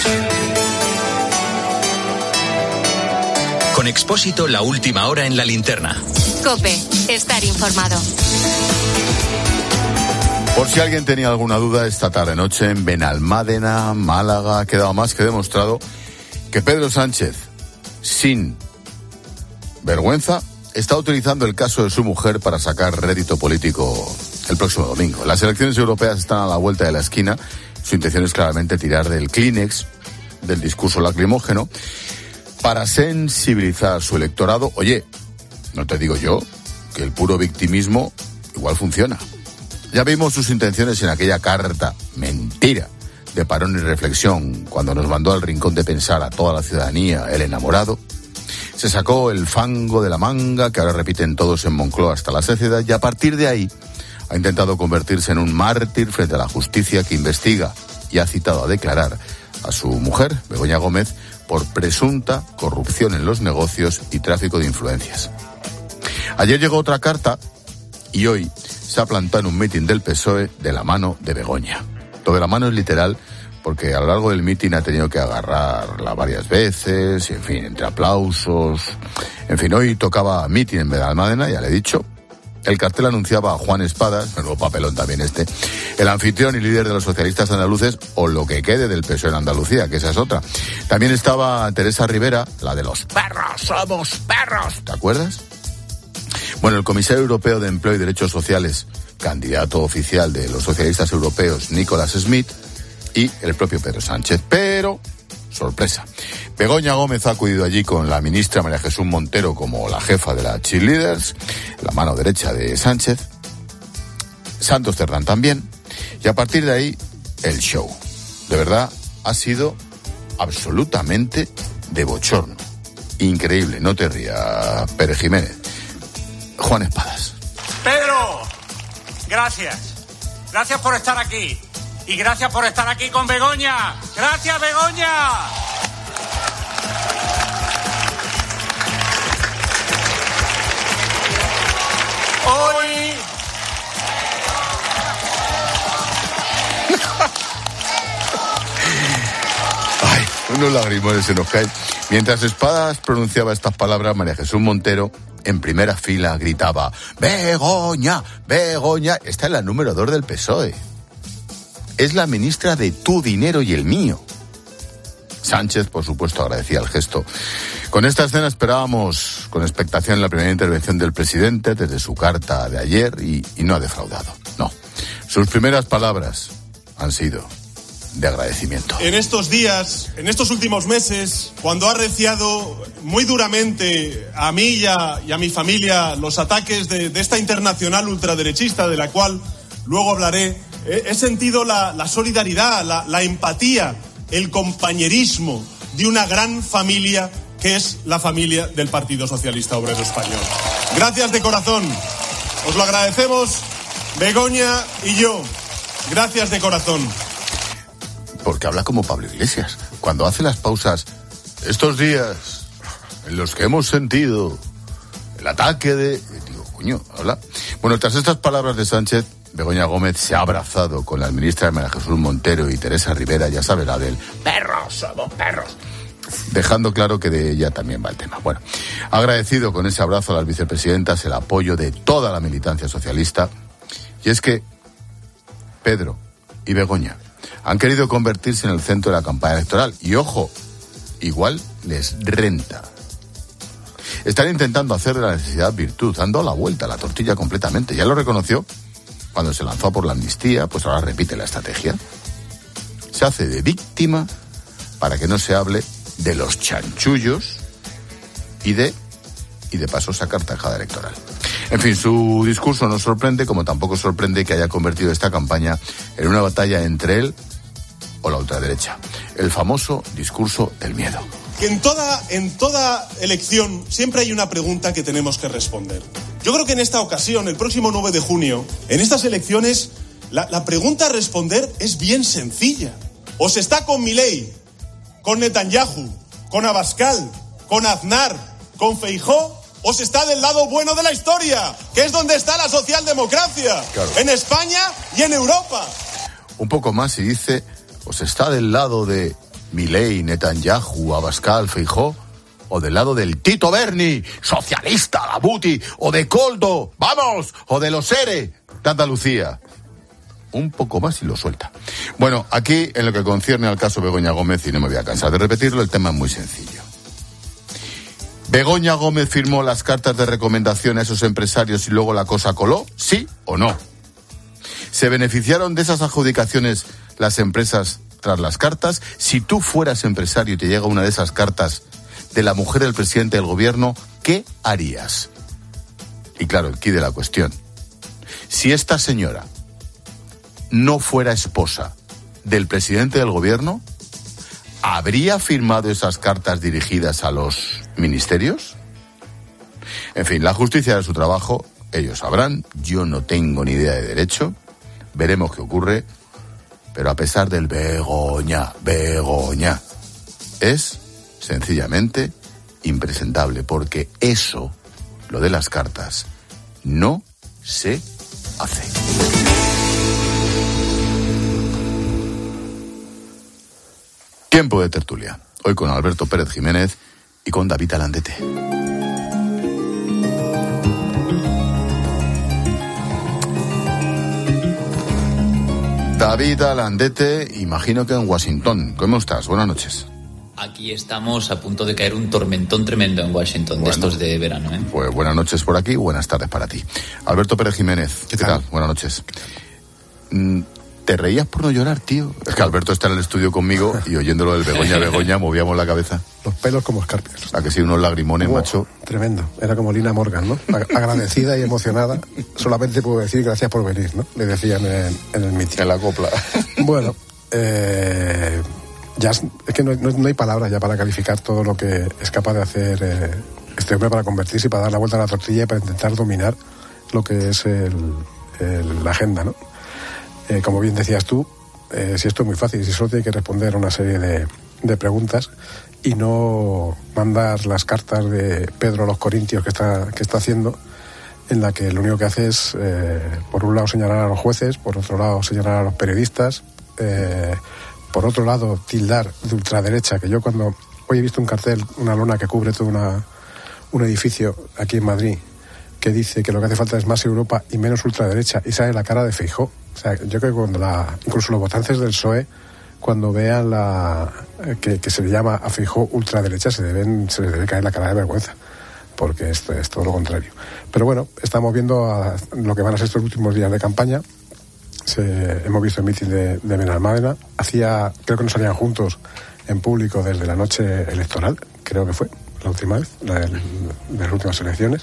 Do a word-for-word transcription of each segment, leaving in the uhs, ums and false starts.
Con Expósito, la última hora en la linterna. COPE, estar informado. Por si alguien tenía alguna duda, esta tarde-noche en Benalmádena, Málaga, ha quedado más que demostrado que Pedro Sánchez, sin vergüenza, está utilizando el caso de su mujer para sacar rédito político el próximo domingo. Las elecciones europeas están a la vuelta de la esquina. Su intención es claramente tirar del Kleenex, del discurso lacrimógeno, para sensibilizar a su electorado. Oye, no te digo yo que el puro victimismo igual funciona. Ya vimos sus intenciones en aquella carta, mentira, de parón y reflexión, cuando nos mandó al rincón de pensar a toda la ciudadanía, el enamorado. Se sacó el fango de la manga, que ahora repiten todos en Moncloa hasta la saciedad, y a partir de ahí ha intentado convertirse en un mártir frente a la justicia, que investiga y ha citado a declarar a su mujer, Begoña Gómez, por presunta corrupción en los negocios y tráfico de influencias. Ayer llegó otra carta y hoy se ha plantado en un mitin del P S O E de la mano de Begoña. Lo de la mano es literal, porque a lo largo del mitin ha tenido que agarrarla varias veces, y en fin, entre aplausos. En fin, hoy tocaba mitin en Benalmádena, ya le he dicho. El cartel anunciaba a Juan Espadas, menudo papelón también este, el anfitrión y líder de los socialistas andaluces, o lo que quede del P S O E en Andalucía, que esa es otra. También estaba Teresa Rivera, la de los perros, somos perros, ¿te acuerdas? Bueno, el comisario europeo de Empleo y Derechos Sociales, candidato oficial de los socialistas europeos, Nicholas Schmidt, y el propio Pedro Sánchez. Pero, sorpresa, Begoña Gómez ha acudido allí con la ministra María Jesús Montero como la jefa de la Cheerleaders, la mano derecha de Sánchez, Santos Cerdán también, y a partir de ahí, el show. De verdad, ha sido absolutamente de bochorno. Increíble, no te rías, Pérez Jiménez. Juan Espadas. Pedro, gracias. Gracias por estar aquí. Y gracias por estar aquí con Begoña. ¡Gracias, Begoña! Hoy... Ay, unos lagrimones se nos caen. Mientras Espadas pronunciaba estas palabras, María Jesús Montero, en primera fila, gritaba: ¡Begoña! ¡Begoña! Esta es la número dos del P S O E. Es la ministra de tu dinero y el mío. Sánchez, por supuesto, agradecía el gesto. Con esta escena esperábamos con expectación la primera intervención del presidente desde su carta de ayer y, y no ha defraudado. No. Sus primeras palabras han sido de agradecimiento. En estos días, en estos últimos meses, cuando ha arreciado muy duramente a mí y a, y a mi familia los ataques de, de esta internacional ultraderechista, de la cual luego hablaré, he, he sentido la, la solidaridad, la, la empatía, el compañerismo de una gran familia que es la familia del Partido Socialista Obrero Español. Gracias de corazón. Os lo agradecemos, Begoña y yo. Gracias de corazón. Porque habla como Pablo Iglesias. Cuando hace las pausas, estos días en los que hemos sentido el ataque de... Digo, coño, habla. Bueno, tras estas palabras de Sánchez, Begoña Gómez se ha abrazado con las ministras María Jesús Montero y Teresa Rivera, ya sabe, la del perros, somos perros, dejando claro que de ella también va el tema. Bueno, agradecido con ese abrazo a las vicepresidentas el apoyo de toda la militancia socialista. Y es que Pedro y Begoña han querido convertirse en el centro de la campaña electoral. Y ojo, igual les renta. Están intentando hacer de la necesidad virtud, dando la vuelta a la tortilla completamente. Ya lo reconoció cuando se lanzó por la amnistía, pues ahora repite la estrategia. Se hace de víctima para que no se hable de los chanchullos y de, y de paso sacar tajada electoral. En fin, su discurso no sorprende, como tampoco sorprende que haya convertido esta campaña en una batalla entre él o la ultraderecha. El famoso discurso del miedo. Que en toda, en toda elección siempre hay una pregunta que tenemos que responder. Yo creo que en esta ocasión, el próximo nueve de junio, en estas elecciones, la, la pregunta a responder es bien sencilla. ¿O se está con Milei, con Netanyahu, con Abascal, con Aznar, con Feijóo, o se está del lado bueno de la historia, que es donde está la socialdemocracia, claro, en España y en Europa? Un poco más y dice, o se está del lado de Milei, Netanyahu, Abascal, Feijóo, o del lado del Tito Berni, socialista, Dabuti, o de Coldo, vamos, o de los ERE, de Andalucía. Un poco más y lo suelta. Bueno, aquí, en lo que concierne al caso Begoña Gómez, y no me voy a cansar de repetirlo, el tema es muy sencillo. ¿Begoña Gómez firmó las cartas de recomendación a esos empresarios y luego la cosa coló? ¿Sí o no? ¿Se beneficiaron de esas adjudicaciones las empresas tras las cartas? Si tú fueras empresario y te llega una de esas cartas de la mujer del presidente del gobierno, ¿qué harías? Y claro, el quid de la cuestión. Si esta señora no fuera esposa del presidente del gobierno, ¿habría firmado esas cartas dirigidas a los ministerios? En fin, la justicia hará su trabajo, ellos sabrán, yo no tengo ni idea de derecho, veremos qué ocurre, pero a pesar del Begoña, Begoña, es sencillamente impresentable, porque eso, lo de las cartas, no se hace. Tiempo de tertulia. Hoy con Alberto Pérez Jiménez y con David Alandete. David Alandete, imagino que en Washington. ¿Cómo estás? Buenas noches. Aquí estamos a punto de caer un tormentón tremendo en Washington, bueno, de estos de verano, ¿eh? Pues buenas noches por aquí, buenas tardes para ti. Alberto Pérez Jiménez, ¿qué, ¿Qué tal? tal? Buenas noches. ¿Te reías por no llorar, tío? Es que Alberto está en el estudio conmigo y oyéndolo del Begoña, Begoña, movíamos la cabeza. Los pelos como escarpias. A que sí, unos lagrimones, oh, macho. Tremendo. Era como Lina Morgan, ¿no? Agradecida y emocionada. Solamente puedo decir gracias por venir, ¿no? Le decían en, en el mitin. En la copla. Bueno, eh, ya es, es que no, no, no hay palabras ya para calificar todo lo que es capaz de hacer eh, este hombre para convertirse y para dar la vuelta a la tortilla y para intentar dominar lo que es el, el, la agenda, ¿no? Eh, como bien decías tú, eh, si esto es muy fácil, si solo tiene que responder a una serie de, de preguntas y no mandar las cartas de Pedro a los Corintios que está, que está haciendo, en la que lo único que hace es, eh, por un lado, señalar a los jueces, por otro lado, señalar a los periodistas, eh, por otro lado, tildar de ultraderecha, que yo cuando hoy he visto un cartel, una lona que cubre todo una, un edificio aquí en Madrid, que dice que lo que hace falta es más Europa y menos ultraderecha, y sale la cara de Feijóo. O sea, yo creo que cuando la, incluso los votantes del P S O E, cuando vean la que, que se le llama a Feijóo ultraderecha, se deben se les debe caer la cara de vergüenza, porque esto es todo lo contrario. Pero bueno, estamos viendo a lo que van a ser estos últimos días de campaña. Se, hemos visto el mitin de, de Benalmádena. Hacía, creo que no salían juntos en público desde la noche electoral, creo que fue la última vez, la del, de las últimas elecciones.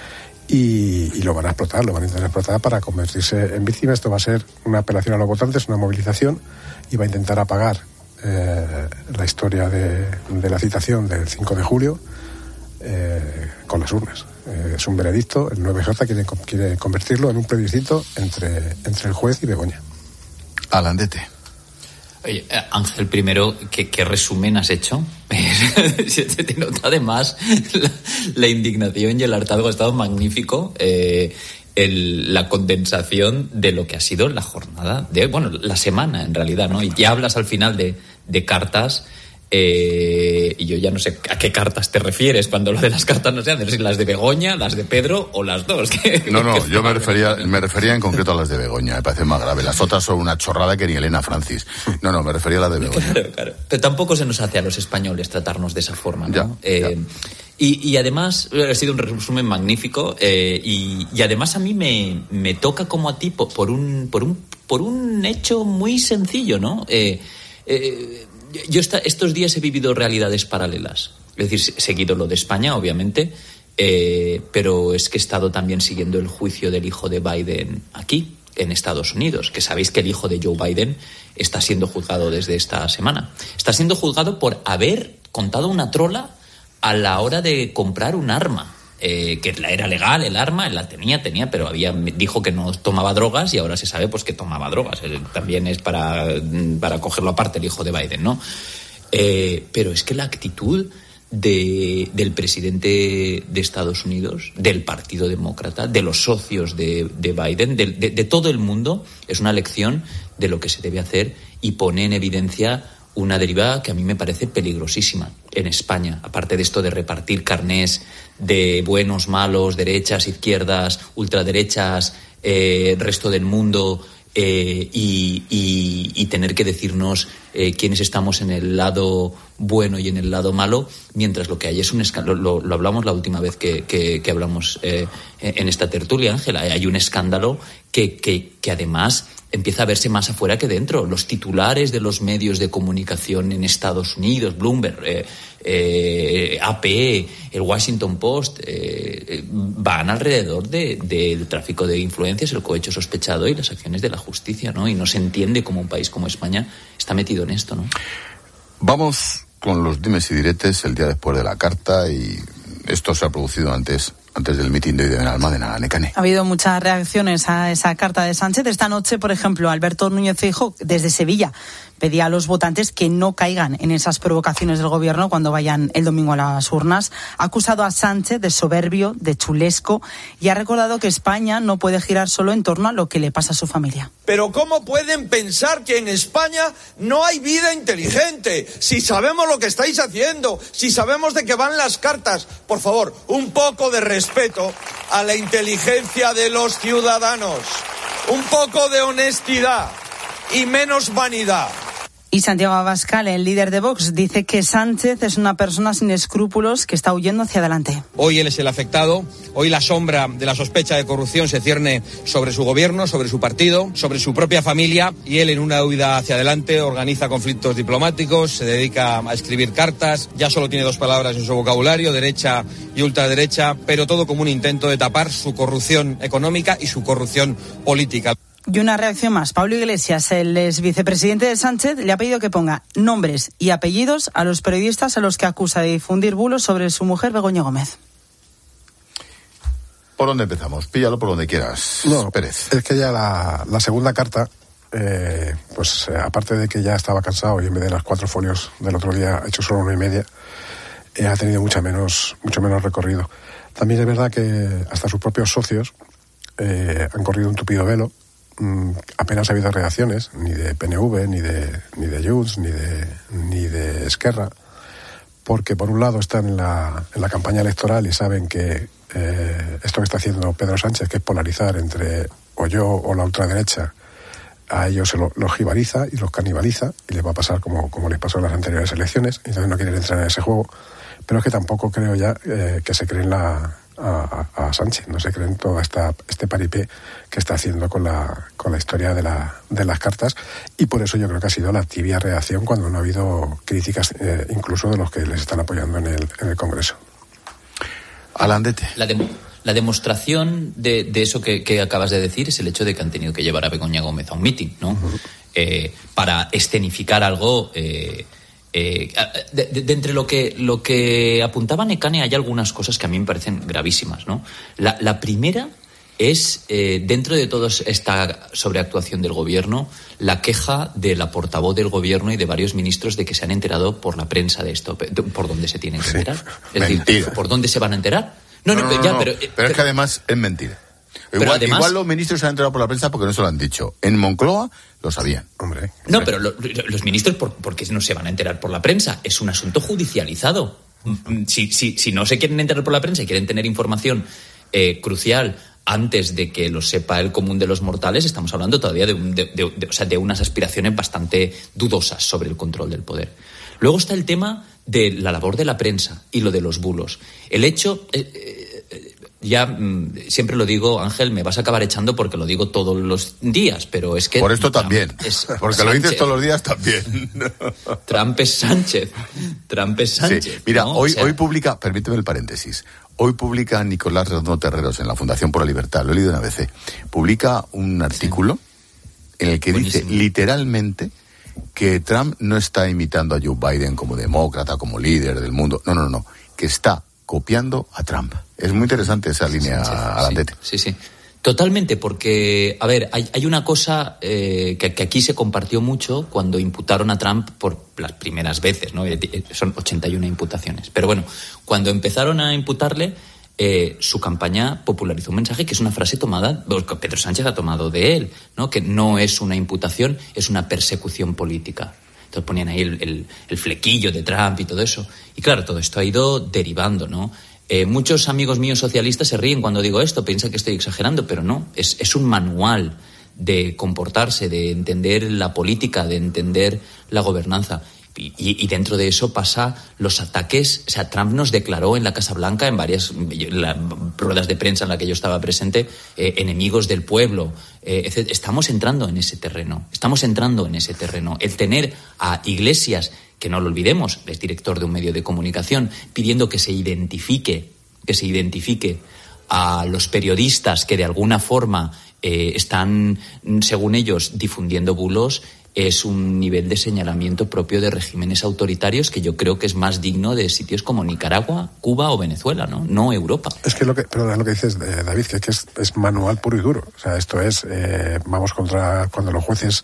Y, y lo van a explotar, lo van a intentar explotar para convertirse en víctima. Esto va a ser una apelación a los votantes, una movilización, y va a intentar apagar eh, la historia de, de la citación del cinco de julio eh, con las urnas. Eh, es un veredicto, el nueve J quiere, quiere convertirlo en un plebiscito entre, entre el juez y Begoña. Alandete. Oye, Ángel, primero, ¿qué, qué resumen has hecho? Se te nota además la, la indignación y el hartazgo. Ha estado magnífico eh, el, la condensación de lo que ha sido la jornada, de bueno, la semana en realidad, ¿no? Y ya hablas al final de, de cartas. Eh, y yo ya no sé a qué cartas te refieres cuando lo de las cartas no sean, si las de Begoña, las de Pedro o las dos. No, no, yo me refería, me refería en concreto a las de Begoña, me parece más grave. Las otras son una chorrada que ni Elena Francis. No, no, me refería a las de Begoña. Claro, claro. Pero tampoco se nos hace a los españoles tratarnos de esa forma, ¿no? Ya, eh, ya. Y, y además, ha sido un resumen magnífico eh, y, y además a mí me, me toca como a ti por, por, un, por, un, por un hecho muy sencillo, ¿no? Eh, eh, Yo esta, estos días he vivido realidades paralelas. Es decir, he seguido lo de España, obviamente, eh, pero es que he estado también siguiendo el juicio del hijo de Biden aquí, en Estados Unidos, que sabéis que el hijo de Joe Biden está siendo juzgado desde esta semana. Está siendo juzgado por haber contado una trola a la hora de comprar un arma. Eh, que era legal el arma, él la tenía, tenía, pero había dijo que no tomaba drogas y ahora se sabe pues que tomaba drogas. Eh, también es para, para cogerlo aparte el hijo de Biden, ¿no? Eh, pero es que la actitud de, del presidente de Estados Unidos, del Partido Demócrata, de los socios de, de Biden, de, de, de todo el mundo, es una lección de lo que se debe hacer y pone en evidencia una deriva que a mí me parece peligrosísima en España, aparte de esto de repartir carnés de buenos, malos, derechas, izquierdas, ultraderechas, eh, resto del mundo, eh, y, y, y tener que decirnos eh, quiénes estamos en el lado bueno y en el lado malo, mientras lo que hay es un escándalo. Lo, lo hablamos la última vez que, que, que hablamos eh, en esta tertulia, Ángela. Hay un escándalo que, que, que además empieza a verse más afuera que dentro. Los titulares de los medios de comunicación en Estados Unidos, Bloomberg, eh, eh, A P, el Washington Post, eh, van alrededor de, del tráfico de influencias, el cohecho sospechado y las acciones de la justicia, ¿no? Y no se entiende cómo un país como España está metido en esto, ¿no? Vamos con los dimes y diretes el día después de la carta, y esto se ha producido antes antes del mitin de hoy de Benalmádena, Nekane. Ha habido muchas reacciones a esa carta de Sánchez. Esta noche, por ejemplo, Alberto Núñez Feijóo, desde Sevilla, pedía a los votantes que no caigan en esas provocaciones del gobierno cuando vayan el domingo a las urnas. Ha acusado a Sánchez de soberbio, de chulesco, y ha recordado que España no puede girar solo en torno a lo que le pasa a su familia. Pero ¿cómo pueden pensar que en España no hay vida inteligente? Si sabemos lo que estáis haciendo, si sabemos de qué van las cartas. Por favor, un poco de respeto a la inteligencia de los ciudadanos, un poco de honestidad y menos vanidad. Y Santiago Abascal, el líder de Vox, dice que Sánchez es una persona sin escrúpulos que está huyendo hacia adelante. Hoy él es el afectado, hoy la sombra de la sospecha de corrupción se cierne sobre su gobierno, sobre su partido, sobre su propia familia, y él en una huida hacia adelante organiza conflictos diplomáticos, se dedica a escribir cartas, ya solo tiene dos palabras en su vocabulario, derecha y ultraderecha, pero todo como un intento de tapar su corrupción económica y su corrupción política. Y una reacción más. Pablo Iglesias, el ex vicepresidente de Sánchez, le ha pedido que ponga nombres y apellidos a los periodistas a los que acusa de difundir bulos sobre su mujer, Begoña Gómez. ¿Por dónde empezamos? Píllalo por donde quieras, no, Pérez. Es que ya la, la segunda carta, eh, pues eh, aparte de que ya estaba cansado y en vez de las cuatro folios del otro día ha hecho solo una y media, eh, ha tenido mucha menos, mucho menos recorrido. También es verdad que hasta sus propios socios eh, han corrido un tupido velo. Apenas ha habido reacciones, ni de P N V, ni de ni de Junts, ni de ni de Esquerra, porque por un lado están en la, en la campaña electoral y saben que eh, esto que está haciendo Pedro Sánchez, que es polarizar entre o yo o la ultraderecha, a ellos se lo, los jibariza y los canibaliza, y les va a pasar como, como les pasó en las anteriores elecciones, y entonces no quieren entrar en ese juego. Pero es que tampoco creo ya eh, que se creen la A, a Sánchez, no se creen todo esta, este paripé que está haciendo con la, con la historia de, la, de las cartas, y por eso yo creo que ha sido la tibia reacción cuando no ha habido críticas eh, incluso de los que les están apoyando en el, en el Congreso. Alandete. La, de, la demostración de, de eso que, que acabas de decir es el hecho de que han tenido que llevar a Begoña Gómez a un mitin, ¿no? Uh-huh. Eh, para escenificar algo. Eh, Eh, de, de, de entre lo que lo que apuntaba Nekane hay algunas cosas que a mí me parecen gravísimas, ¿no? La, la primera es, eh, dentro de toda esta sobreactuación del gobierno, la queja de la portavoz del gobierno y de varios ministros de que se han enterado por la prensa de esto. ¿Por dónde se tienen que enterar? Sí. Es Mentira. decir, ¿por dónde se van a enterar? No, no, no, no, ya, no. Pero, pero, pero es que además es mentira. Pero Igual, además, igual los ministros se han enterado por la prensa porque no se lo han dicho. En Moncloa lo sabían. Hombre. No, pero lo, los ministros, ¿por, ¿por qué no se van a enterar por la prensa? Es un asunto judicializado. Si, si, si no se quieren enterar por la prensa y quieren tener información eh, crucial antes de que lo sepa el común de los mortales, estamos hablando todavía de, un, de, de, de, o sea, de unas aspiraciones bastante dudosas sobre el control del poder. Luego está el tema de la labor de la prensa y lo de los bulos. El hecho... Eh, eh, Ya mmm, siempre lo digo, Ángel, me vas a acabar echando porque lo digo todos los días, pero es que... Por esto también, es porque Sánchez. Lo dices todos los días también. Trump es Sánchez, Trump es Sánchez. Sí. Mira, ¿no? hoy, o sea... hoy publica, permíteme el paréntesis, hoy publica Nicolás Redondo Terreros en la Fundación por la Libertad, lo he leído en A B C, publica un artículo sí. en el que Buenísimo. dice literalmente que Trump no está imitando a Joe Biden como demócrata, como líder del mundo, no, no, no, que está copiando a Trump. Es muy interesante esa línea, sí, Alandete. Sí, sí, sí. Totalmente, porque, a ver, hay, hay una cosa eh, que, que aquí se compartió mucho cuando imputaron a Trump por las primeras veces, ¿no? Son ochenta y una imputaciones. Pero bueno, cuando empezaron a imputarle, eh, su campaña popularizó un mensaje que es una frase tomada, que Pedro Sánchez ha tomado de él, ¿no? Que no es una imputación, es una persecución política. Entonces ponían ahí el, el, el flequillo de Trump y todo eso. Y claro, todo esto ha ido derivando, ¿no? Eh, muchos amigos míos socialistas se ríen cuando digo esto, piensan que estoy exagerando, pero no, es, es un manual de comportarse, de entender la política, de entender la gobernanza. Y, y dentro de eso pasa los ataques. O sea, Trump nos declaró en la Casa Blanca, en varias la, ruedas de prensa en la que yo estaba presente, eh, enemigos del pueblo. Eh, etcétera. Estamos entrando en ese terreno. Estamos entrando en ese terreno. El tener a Iglesias, que no lo olvidemos, es director de un medio de comunicación, pidiendo que se identifique, que se identifique a los periodistas que de alguna forma eh, están, según ellos, difundiendo bulos, es un nivel de señalamiento propio de regímenes autoritarios que yo creo que es más digno de sitios como Nicaragua, Cuba o Venezuela, no, no Europa. Es que lo que, pero lo que dices, eh, David, que, que es, es manual puro y duro. O sea, esto es, eh, vamos contra cuando los jueces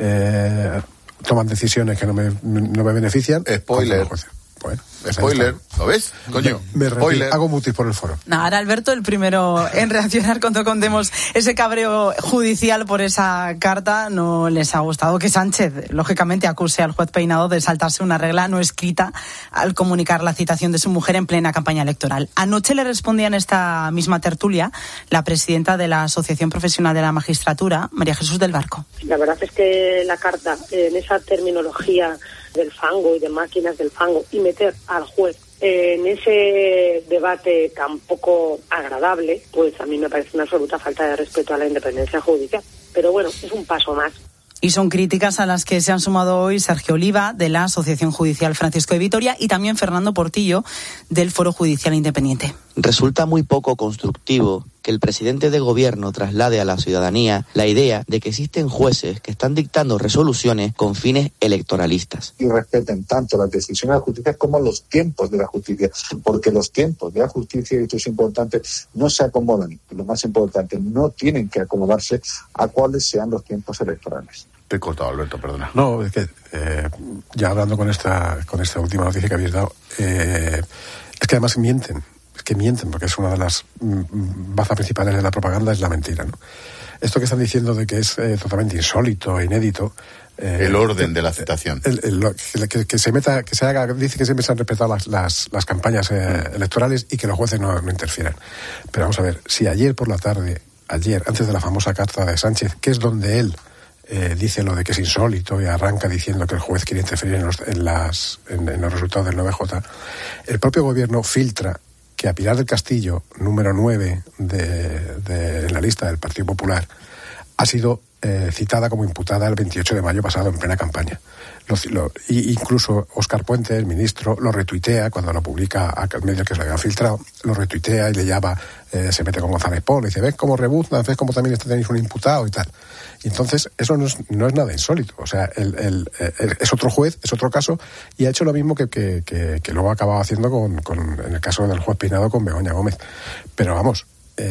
eh, toman decisiones que no me, no me benefician. Spoiler. Bueno, spoiler, ¿lo ves? Coño, me, me spoiler. Hago mutis por el foro. Nah, ahora Alberto el primero en reaccionar cuando contemos ese cabreo judicial por esa carta. No les ha gustado que Sánchez, lógicamente, acuse al juez Peinado de saltarse una regla no escrita al comunicar la citación de su mujer en plena campaña electoral. Anoche le respondía en esta misma tertulia la presidenta de la Asociación Profesional de la Magistratura, María Jesús del Barco. La verdad es que la carta, en esa terminología del fango y de máquinas del fango, y meter al juez en ese debate tan poco agradable, pues a mí me parece una absoluta falta de respeto a la independencia judicial. Pero bueno, es un paso más. Y son críticas a las que se han sumado hoy Sergio Oliva, de la Asociación Judicial Francisco de Vitoria, y también Fernando Portillo, del Foro Judicial Independiente. Resulta muy poco constructivo que el presidente de gobierno traslade a la ciudadanía la idea de que existen jueces que están dictando resoluciones con fines electoralistas. Y respeten tanto las decisiones de la justicia como los tiempos de la justicia, porque los tiempos de la justicia, y esto es importante, no se acomodan. Lo más importante, no tienen que acomodarse a cuáles sean los tiempos electorales. Te he cortado, Alberto, perdona. No, es que eh, ya hablando con esta con esta última noticia que habéis dado, eh, es que además mienten. Es que mienten, porque es una de las mm, bazas principales de la propaganda, es la mentira, ¿no? Esto que están diciendo de que es eh, totalmente insólito, inédito. Eh, el orden de la citación. El, el, el, que, que se meta, que se haga, dice que siempre se han respetado las, las, las campañas eh, mm. electorales y que los jueces no, no interfieran. Pero vamos a ver, si ayer por la tarde, ayer, antes de la famosa carta de Sánchez, que es donde él Eh, dice lo de que es insólito y arranca diciendo que el juez quiere interferir en los, en las, en, en los resultados del nueve J, el propio gobierno filtra que a Pilar del Castillo, número nueve de, de, en la lista del Partido Popular, ha sido eh, citada como imputada el veintiocho de mayo pasado en plena campaña. Lo, lo, y incluso Óscar Puente, el ministro, lo retuitea cuando lo publica al medio que se lo habían filtrado, lo retuitea y le llama, eh, se mete con González Polo y dice, ves cómo rebuznan, ves cómo también tenéis un imputado y tal. Y entonces eso no es, no es nada insólito. O sea, el, el, el, es otro juez, es otro caso, y ha hecho lo mismo que, que, que, que luego ha acabado haciendo con, con, en el caso del juez Peinado con Begoña Gómez. Pero vamos,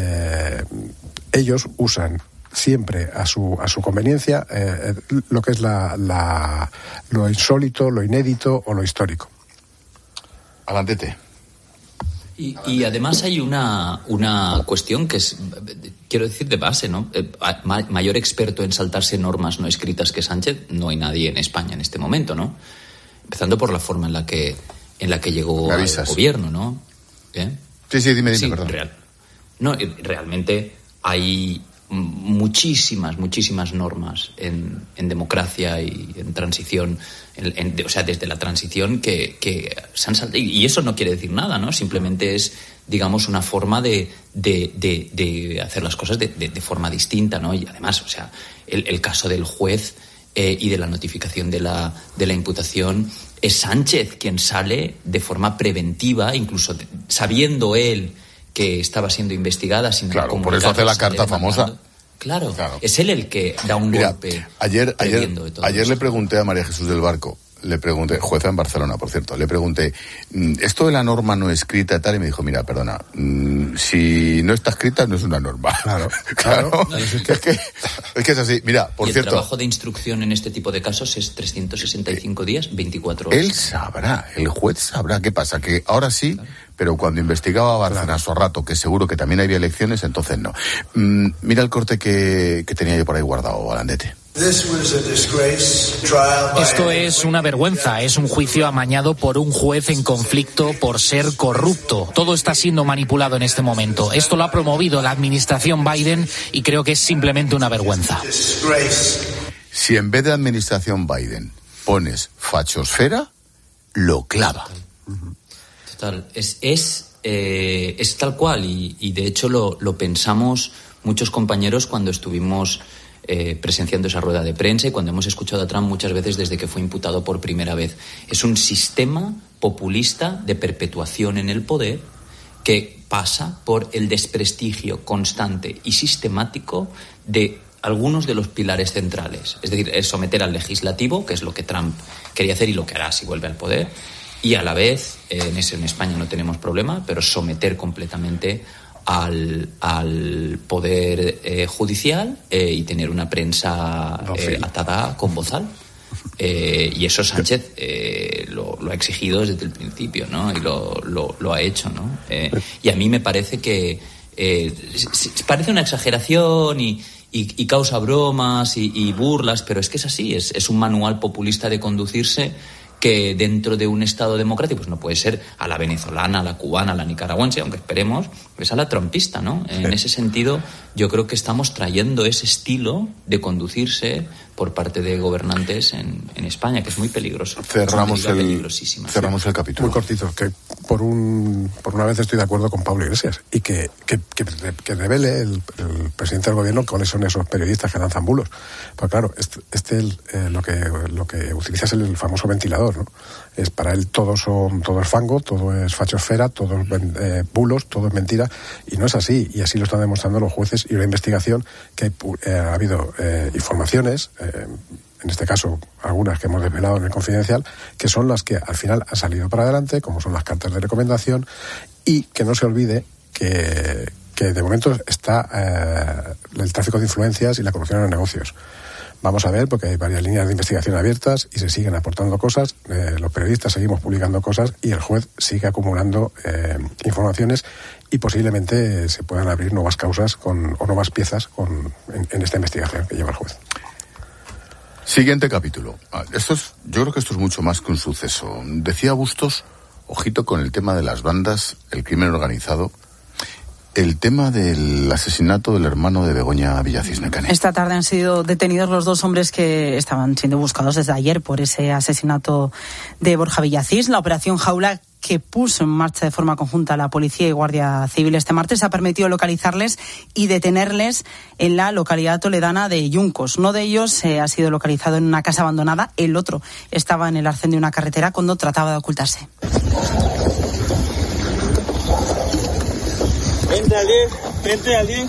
eh, ellos usan siempre a su a su conveniencia eh, lo que es la, la lo insólito, lo inédito o lo histórico. Adelante. Y, y además hay una una cuestión que es, quiero decir, de base, ¿no? Eh, ma- mayor experto en saltarse normas no escritas que Sánchez no hay nadie en España en este momento, ¿no? Empezando por la forma en la que en la que llegó al gobierno, ¿no? ¿Eh? Sí, sí, dime, dime, sí, perdón. Real. No, realmente hay muchísimas, muchísimas normas en, en democracia y en transición, en, en, o sea, desde la transición que, que se han saltado. Y eso no quiere decir nada, ¿no? Simplemente es, digamos, una forma de, de, de, de hacer las cosas de, de, de forma distinta, ¿no? Y además, o sea, el, el caso del juez eh, y de la notificación de la, de la imputación, es Sánchez quien sale de forma preventiva, incluso de, sabiendo él que estaba siendo investigada sin claro, por eso hace la carta famosa. Claro, claro, es él el que da un Mira, golpe. Ayer, ayer, ayer le pregunté a María Jesús del Barco, le pregunté, jueza en Barcelona, por cierto, le pregunté, esto de la norma no escrita y tal, y me dijo, mira, perdona, mmm, si no está escrita no es una norma. Claro, claro. No, es, que, es, que, es que es así. Mira, por y el cierto. El trabajo de instrucción en este tipo de casos es trescientos sesenta y cinco días, veinticuatro horas. Él sabrá, el juez sabrá qué pasa, que ahora sí, claro. Pero cuando investigaba a Bárcenas claro. o rato, que seguro que también había elecciones, entonces no. Mm, mira el corte que, que tenía yo por ahí guardado, Alandete. Esto es una vergüenza, es un juicio amañado por un juez en conflicto por ser corrupto. Todo está siendo manipulado en este momento. Esto lo ha promovido la administración Biden y creo que es simplemente una vergüenza. Si en vez de administración Biden pones fachosfera, lo clava. Total, es, es, eh, es tal cual y, y de hecho lo, lo pensamos muchos compañeros cuando estuvimos Eh, presenciando esa rueda de prensa y cuando hemos escuchado a Trump muchas veces desde que fue imputado por primera vez. Es un sistema populista de perpetuación en el poder que pasa por el desprestigio constante y sistemático de algunos de los pilares centrales. Es decir, es someter al legislativo, que es lo que Trump quería hacer y lo que hará si vuelve al poder, y a la vez, eh, en, ese, en España no tenemos problema, pero someter completamente Al, al poder eh, judicial eh, y tener una prensa eh, atada con bozal. Eh, y eso Sánchez eh, lo, lo ha exigido desde el principio, ¿no? Y lo, lo, lo ha hecho, ¿no? Eh, y a mí me parece que eh, parece una exageración y, y, y causa bromas y, y burlas, pero es que es así, es, es un manual populista de conducirse que dentro de un Estado democrático pues no puede ser a la venezolana, a la cubana, a la nicaragüense, aunque esperemos, es a la trumpista, ¿no? En ese sentido, yo creo que estamos trayendo ese estilo de conducirse por parte de gobernantes en, en España, que es muy peligroso. Cerramos el, cerramos sí. el capítulo. Muy cortito, que por un por una vez estoy de acuerdo con Pablo Iglesias y que, que, que, que revele el, el presidente del gobierno cuáles son esos periodistas que lanzan bulos. Pues claro, este, este eh, lo que lo que utiliza es el famoso ventilador, ¿no? Es para él todo son todo es fango, todo es fachosfera, todo es eh, bulos, todo es mentira, y no es así, y así lo están demostrando los jueces y una investigación que eh, ha habido eh, informaciones, eh, en este caso algunas que hemos desvelado en el Confidencial, que son las que al final han salido para adelante, como son las cartas de recomendación, y que no se olvide que, que de momento está eh, el tráfico de influencias y la corrupción en los negocios. Vamos a ver, porque hay varias líneas de investigación abiertas y se siguen aportando cosas, eh, los periodistas seguimos publicando cosas y el juez sigue acumulando eh, informaciones y posiblemente se puedan abrir nuevas causas con, o nuevas piezas con, en, en esta investigación que lleva el juez. Siguiente capítulo. Esto es, yo creo que esto es mucho más que un suceso. Decía Bustos, ojito con el tema de las bandas, el crimen organizado. El tema del asesinato del hermano de Begoña Villacisne Cané. Esta tarde han sido detenidos los dos hombres que estaban siendo buscados desde ayer por ese asesinato de Borja Villacís. La operación Jaula, que puso en marcha de forma conjunta la Policía y Guardia Civil este martes, ha permitido localizarles y detenerles en la localidad toledana de Yuncos. Uno de ellos eh, ha sido localizado en una casa abandonada, el otro estaba en el arcén de una carretera cuando trataba de ocultarse. Vente allí, vente allí.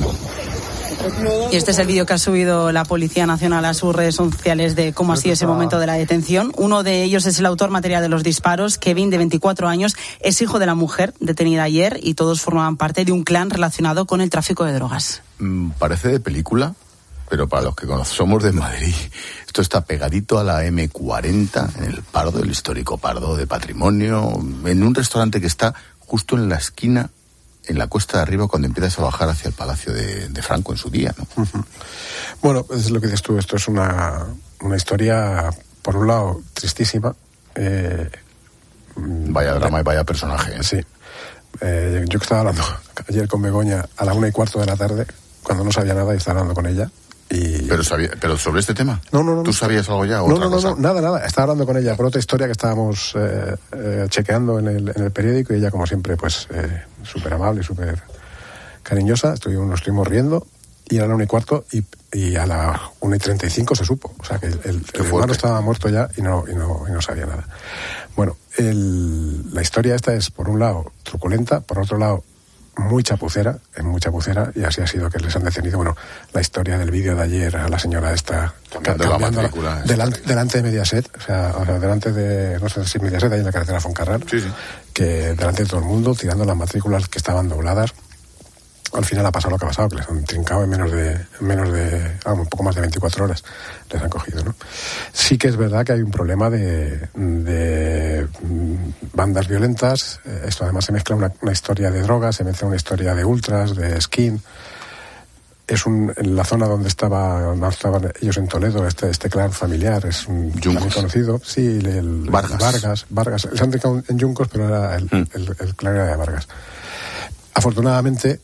Y este es el vídeo que ha subido la Policía Nacional a sus redes sociales de cómo ha sido ese momento de la detención. Uno de ellos es el autor material de los disparos. Kevin, de veinticuatro años, es hijo de la mujer detenida ayer y todos formaban parte de un clan relacionado con el tráfico de drogas. Mm, parece de película, pero para los que somos de Madrid, esto está pegadito a la eme cuarenta, en el Pardo, el histórico Pardo de Patrimonio, en un restaurante que está justo en la esquina, en la cuesta de arriba, cuando empiezas a bajar hacia el Palacio de, de Franco en su día, ¿no? Uh-huh. Bueno, es lo que dices tú, esto es una, una historia, por un lado, tristísima. Eh, vaya drama y vaya personaje. ¿eh? Sí. Eh, yo que estaba hablando ayer con Begoña a la una y cuarto de la tarde, cuando no sabía nada y estaba hablando con ella. Y... ¿Pero, sabía, ¿Pero sobre este tema? No, no, no. ¿Tú sabías algo ya o no, otra no, no, cosa? no, nada, nada. Estaba hablando con ella por otra historia que estábamos eh, eh, chequeando en el, en el periódico y ella, como siempre, pues eh, súper amable, súper cariñosa. Estuvimos, nos estuvimos riendo y era la una y cuarto y, y a la una y treinta y cinco se supo. O sea, que el, el, el hermano estaba muerto ya y no, y no, y no sabía nada. Bueno, el, la historia esta es, por un lado, truculenta, por otro lado, muy chapucera, es muy chapucera, y así ha sido que les han detenido. Bueno, la historia del vídeo de ayer a la señora esta cambiando, cambiando la matrícula delante, delante de Mediaset, o sea, o sea, delante de, no sé si Mediaset, ahí en la carretera Foncarral, sí, sí. que delante de todo el mundo, tirando las matrículas que estaban dobladas. Al final ha pasado lo que ha pasado, que les han trincado en menos de, en menos de, ah, un poco más de veinticuatro horas les han cogido, ¿no? Sí que es verdad que hay un problema de, de bandas violentas. Esto además se mezcla una, una historia de drogas, se mezcla una historia de ultras, de skin. es un, en la zona donde estaba, estaban ellos en Toledo, este, este clan familiar, es un muy conocido. Sí, el, el Vargas. Vargas, Vargas. Se han dedicado en Yuncos, pero era el, mm. el, el clan era de Vargas. Afortunadamente,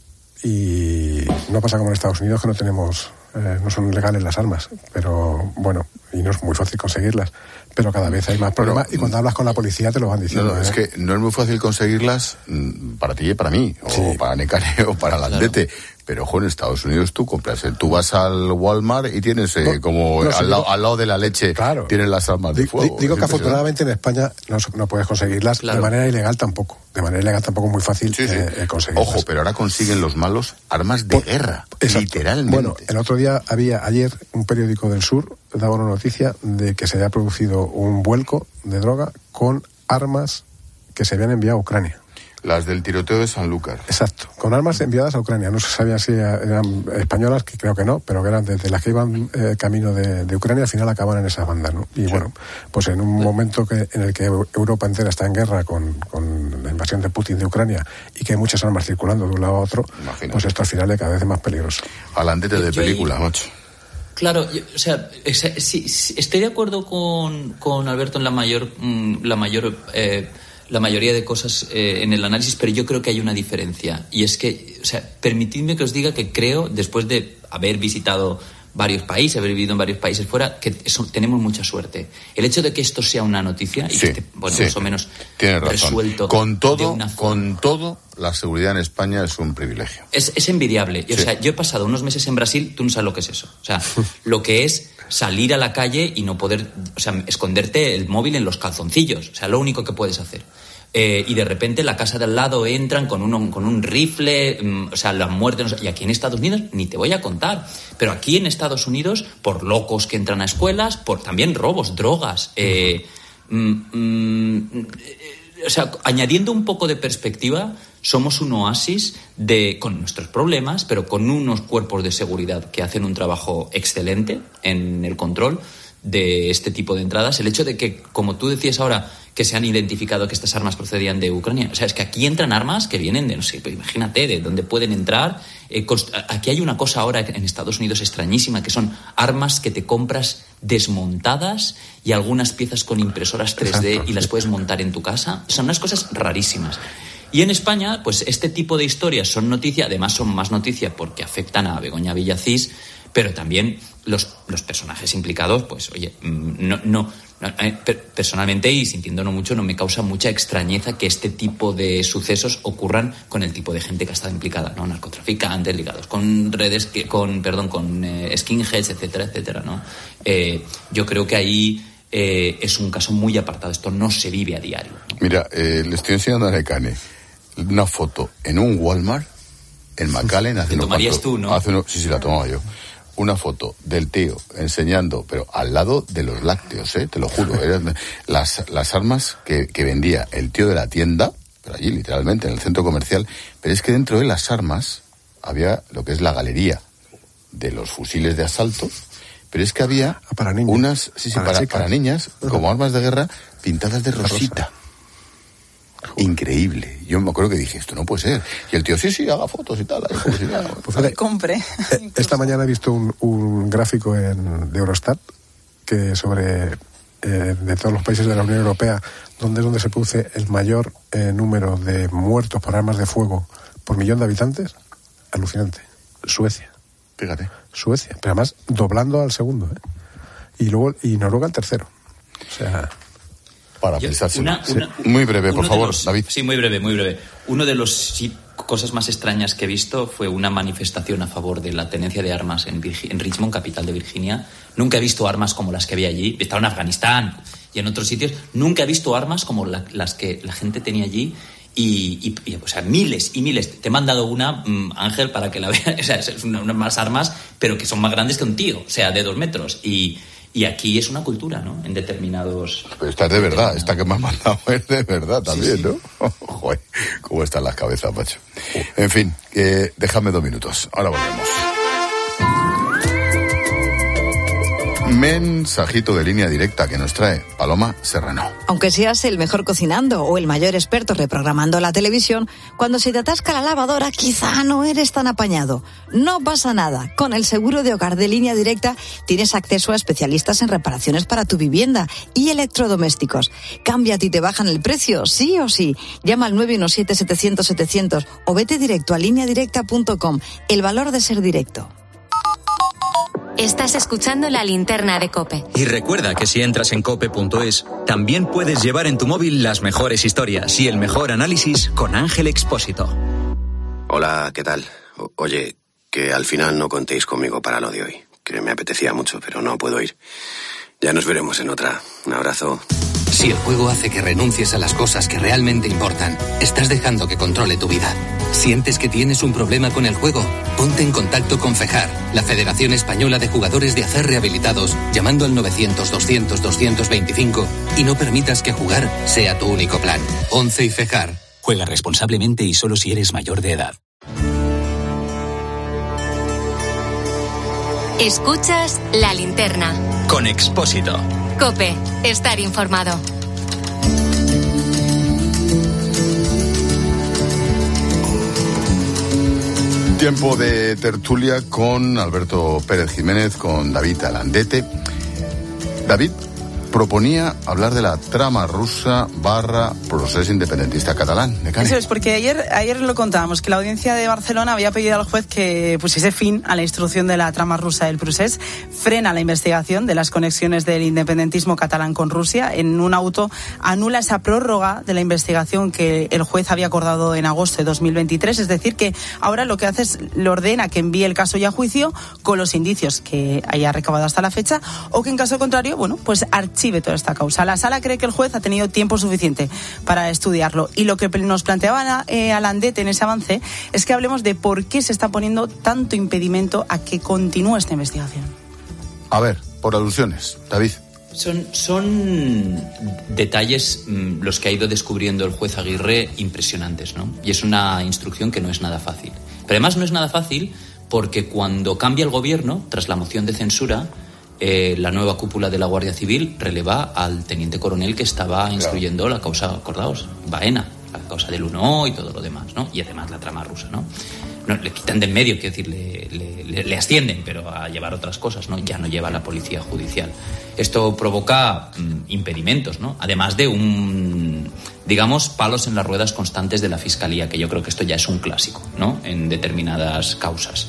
y no pasa como en Estados Unidos, que no tenemos, eh, no son legales las armas, pero bueno, y no es muy fácil conseguirlas, pero cada vez hay más problemas, pero, y cuando hablas con la policía te lo van diciendo. No, no, ¿eh? Es que no es muy fácil conseguirlas para ti y para mí, sí. o para Necane o para Landete. Claro. Pero, ojo, en Estados Unidos tú compras, ¿eh? Tú vas al Walmart y tienes eh, no, como no, al, sí, lado, no. al lado de la leche, claro. tienes las armas de fuego. Digo, digo que afortunadamente en España no, no puedes conseguirlas, claro. de manera ilegal tampoco. De manera ilegal tampoco es muy fácil sí, sí. Eh, conseguirlas. Ojo, pero ahora consiguen los malos armas de Por, guerra, exacto. literalmente. Bueno, el otro día había, ayer, un periódico del sur daba una noticia de que se había producido un vuelco de droga con armas que se habían enviado a Ucrania. Las del tiroteo de Sanlúcar. Exacto, con armas enviadas a Ucrania. No se sabía si eran españolas, que creo que no, pero que eran desde las que iban eh, camino de, de Ucrania, al final acaban en esas bandas, ¿no? Y sí. bueno, pues en un momento que en el que Europa entera está en guerra con, con la invasión de Putin de Ucrania y que hay muchas armas circulando de un lado a otro, Imagínate. Pues esto al final es cada vez más peligroso. Alandete de película, macho. Claro, yo, o sea, sí, sí, estoy de acuerdo con, con Alberto en la mayor, la mayor eh, la mayoría de cosas eh, en el análisis, pero yo creo que hay una diferencia. Y es que, o sea, permitidme que os diga que creo, después de haber visitado varios países, haber vivido en varios países fuera, que eso, tenemos mucha suerte. El hecho de que esto sea una noticia y sí, que esté, bueno, sí, más o menos resuelto. Con todo, con todo, la seguridad en España es un privilegio. Es, es envidiable. Sí. O sea, yo he pasado unos meses en Brasil, tú no sabes lo que es eso. O sea, lo que es salir a la calle y no poder, o sea, esconderte el móvil en los calzoncillos. O sea, lo único que puedes hacer. Eh, y de repente la casa de al lado entran con un, con un rifle, mmm, o sea, la muerte. No sé, y aquí en Estados Unidos ni te voy a contar. Pero aquí en Estados Unidos, por locos que entran a escuelas, por también robos, drogas. Eh, mmm, mmm, o sea, añadiendo un poco de perspectiva, somos un oasis de, con nuestros problemas, pero con unos cuerpos de seguridad que hacen un trabajo excelente en el control de este tipo de entradas. El hecho de que, como tú decías ahora, que se han identificado que estas armas procedían de Ucrania. O sea, es que aquí entran armas que vienen de, no sé, pues imagínate, de dónde pueden entrar. Eh, cost- aquí hay una cosa ahora en Estados Unidos extrañísima, que son armas que te compras desmontadas y algunas piezas con impresoras tres D Exacto. y las puedes montar en tu casa. Son unas cosas rarísimas. Y en España, pues este tipo de historias son noticia, además son más noticia porque afectan a Begoña Villacís, pero también los, los personajes implicados, pues oye, no, no, no eh, personalmente y sintiéndolo mucho, no me causa mucha extrañeza que este tipo de sucesos ocurran con el tipo de gente que ha estado implicada, ¿no? Narcotraficantes ligados con redes, que, con, perdón, con eh, skinheads, etcétera, etcétera, ¿no? Eh, yo creo que ahí eh, es un caso muy apartado. Esto no se vive a diario, ¿no? Mira, eh, le estoy enseñando a Necane una foto en un Walmart en McAllen hace ¿Te unos tomarías cuantos, tú, no? Hace unos, sí, sí, la tomaba yo. Una foto del tío enseñando, pero al lado de los lácteos, ¿eh? Te lo juro. Eran las, las armas que, que vendía el tío de la tienda, pero allí literalmente, en el centro comercial. Pero es que dentro de las armas había lo que es la galería de los fusiles de asalto, pero es que había para niños, unas, sí, sí, para, para, para niñas, como armas de guerra pintadas de rosita. Increíble. Yo me acuerdo que dije, esto no puede ser. Y el tío, sí, sí, haga fotos y tal. Como si nada. Pues vale. Compre. Esta mañana he visto un, un gráfico en, de Eurostat que sobre eh, de todos los países de la Unión Europea, donde es donde se produce el mayor eh, número de muertos por armas de fuego por millón de habitantes. Alucinante. Suecia. Fíjate. Suecia. Pero además doblando al segundo, ¿eh? Y luego y Noruega al tercero. O sea... Para Yo, pensarse. una, una, muy breve, por favor, los, David. Sí, muy breve, muy breve. Uno de los sí, cosas más extrañas que he visto fue una manifestación a favor de la tenencia de armas en, Virgi- en Richmond, capital de Virginia. Nunca he visto armas como las que había allí. He estado en Afganistán y en otros sitios. Nunca he visto armas como la, las que la gente tenía allí. Y, y, y, o sea, miles y miles. Te he mandado una, um, Ángel, para que la veas. O sea, es una, unas más armas, pero que son más grandes que un tío. O sea, de dos metros. Y... Y aquí es una cultura, ¿no? En determinados... Pero esta es de verdad, esta que me has mandado es de verdad también, sí, sí. ¿no? Joder, cómo están las cabezas, macho. En fin, eh, déjame dos minutos, ahora volvemos. Mensajito de línea directa que nos trae Paloma Serrano. Aunque seas el mejor cocinando o el mayor experto reprogramando la televisión, cuando se te atasca la lavadora quizá no eres tan apañado. No pasa nada. Con el seguro de hogar de Línea Directa tienes acceso a especialistas en reparaciones para tu vivienda y electrodomésticos. Cámbiate y te bajan el precio, sí o sí. Llama al nueve uno siete, setecientos, setecientos o vete directo a línea directa punto com. El valor de ser directo. Estás escuchando La Linterna de COPE. Y recuerda que si entras en cope punto es, también puedes llevar en tu móvil las mejores historias y el mejor análisis con Ángel Expósito. Hola, ¿qué tal? O- oye, que al final no contéis conmigo para lo de hoy, que me apetecía mucho, pero no puedo ir. Ya nos veremos en otra. Un abrazo. Si el juego hace que renuncies a las cosas que realmente importan, estás dejando que controle tu vida. ¿Sientes que tienes un problema con el juego? Ponte en contacto con FEJAR, la Federación Española de Jugadores de Acer Rehabilitados, llamando al novecientos, doscientos, doscientos veinticinco y no permitas que jugar sea tu único plan. ONCE y FEJAR. Juega responsablemente y solo si eres mayor de edad. Escuchas La Linterna. Con Expósito. COPE. Estar informado. Tiempo de tertulia con Alberto Pérez Jiménez, con David Alandete. David proponía hablar de la trama rusa barra proceso independentista catalán. ¿De Eso es, porque ayer, ayer lo contábamos, que la audiencia de Barcelona había pedido al juez que pusiese fin a la instrucción de la trama rusa del procés, frena la investigación de las conexiones del independentismo catalán con Rusia. En un auto anula esa prórroga de la investigación que el juez había acordado en agosto de dos mil veintitrés, es decir, que ahora lo que hace es, le ordena que envíe el caso ya a juicio con los indicios que haya recabado hasta la fecha, o que en caso contrario, bueno, pues archive toda esta causa. La sala cree que el juez ha tenido tiempo suficiente para estudiarlo, y lo que nos planteaba eh, Alandete en ese avance es que hablemos de por qué se está poniendo tanto impedimento a que continúe esta investigación. A ver, por alusiones, David. Son, son detalles mmm, los que ha ido descubriendo el juez Aguirre impresionantes, ¿no? Y es una instrucción que no es nada fácil. Pero además no es nada fácil porque cuando cambia el gobierno, tras la moción de censura, Eh, la nueva cúpula de la Guardia Civil releva al teniente coronel que estaba instruyendo claro. la causa, acordaos, Baena, la causa del uno y todo lo demás, ¿no? Y además la trama rusa, ¿no? No, le quitan del medio, quiero decir, le, le, le, le ascienden, pero a llevar otras cosas, ¿no? Ya no lleva la policía judicial. Esto provoca mmm, impedimentos, ¿no? Además de un, digamos, palos en las ruedas constantes de la Fiscalía, que yo creo que esto ya es un clásico, ¿no? En determinadas causas.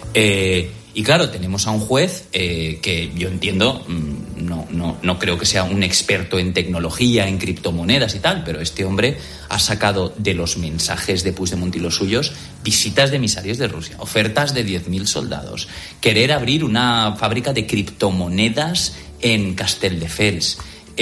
Eh, Y claro, tenemos a un juez eh, que yo entiendo, no, no, no creo que sea un experto en tecnología, en criptomonedas y tal, pero este hombre ha sacado de los mensajes de Puigdemont y los suyos visitas de emisarios de Rusia, ofertas de diez mil soldados, querer abrir una fábrica de criptomonedas en Castelldefels,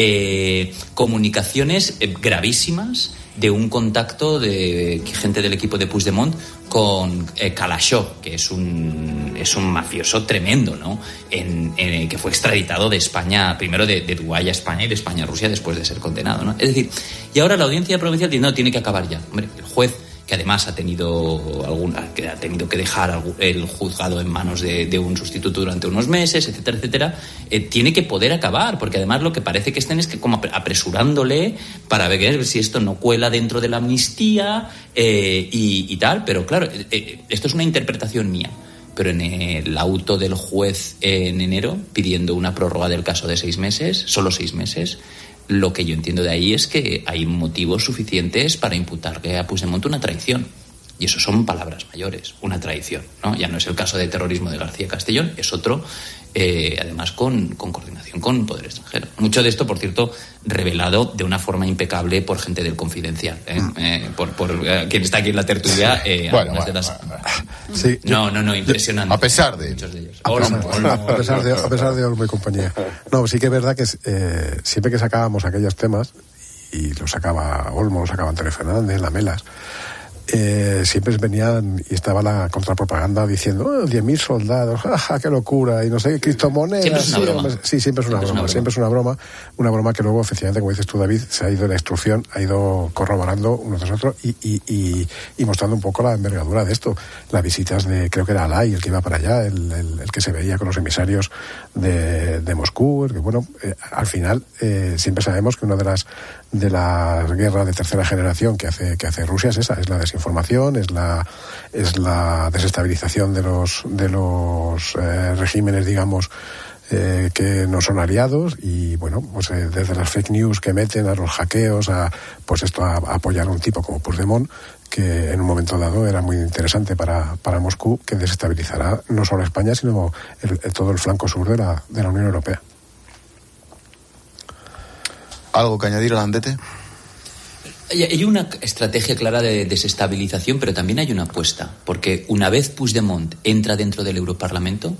eh, comunicaciones gravísimas de un contacto de gente del equipo de Puigdemont con eh, Kalashov, que es un es un mafioso tremendo, ¿no? En, en, que fue extraditado de España, primero de, de Dubái a España y de España a Rusia después de ser condenado, ¿no? Es decir, y ahora la audiencia provincial dice, no, tiene que acabar ya. Hombre, el juez, que además ha tenido alguna, que ha tenido que dejar el juzgado en manos de, de un sustituto durante unos meses, etcétera, etcétera, eh, tiene que poder acabar, porque además lo que parece que estén es que como apresurándole para ver si esto no cuela dentro de la amnistía eh, y, y tal, pero claro, eh, esto es una interpretación mía. Pero en el auto del juez en enero, pidiendo una prórroga del caso de seis meses, solo seis meses, lo que yo entiendo de ahí es que hay motivos suficientes para imputarle a Puigdemont una traición. Y eso son palabras mayores, una traición, ¿no? Ya no es el caso de terrorismo de García Castellón, es otro, eh, además con, con coordinación con poder extranjero. Mucho de esto, por cierto, revelado de una forma impecable por gente del Confidencial, ¿eh? Eh, por, por eh, quien está aquí en la tertulia. Eh, bueno, bueno, de las... bueno, bueno. Sí, no, no, no, impresionante. A pesar de... Muchos de ellos. A pesar, Olmo, Olmo, a pesar de, a pesar de Olmo y compañía. No, sí que es verdad que eh, siempre que sacábamos aquellos temas, y los sacaba Olmo, los sacaba Antonio Fernández, Lamelas, Eh, siempre venían y estaba la contrapropaganda diciendo oh, diez mil soldados, ¡ja, qué locura! Y no sé, criptomonedas. Siempre es una sí, broma. Sí, siempre es una siempre broma, es una siempre es una broma. Una broma que luego, efectivamente, como dices tú, David, se ha ido la instrucción, ha ido corroborando uno tras otro y, y, y, y mostrando un poco la envergadura de esto. Las visitas de, creo que era Alay, el que iba para allá, el, el, el que se veía con los emisarios de, de Moscú, el que, bueno, eh, al final eh, siempre sabemos que una de las de las guerras de tercera generación que hace que hace Rusia es esa, es la desinformación, es la es la desestabilización de los de los eh, regímenes, digamos, eh, que no son aliados y bueno, pues eh, desde las fake news que meten a los hackeos a pues esto a, a apoyar a un tipo como Puigdemont, que en un momento dado era muy interesante para, para Moscú, que desestabilizará no solo España sino el, el, todo el flanco sur de la de la Unión Europea. ¿Algo que añadir, Landete? Hay una estrategia clara de desestabilización, pero también hay una apuesta, porque una vez Puigdemont entra dentro del Europarlamento,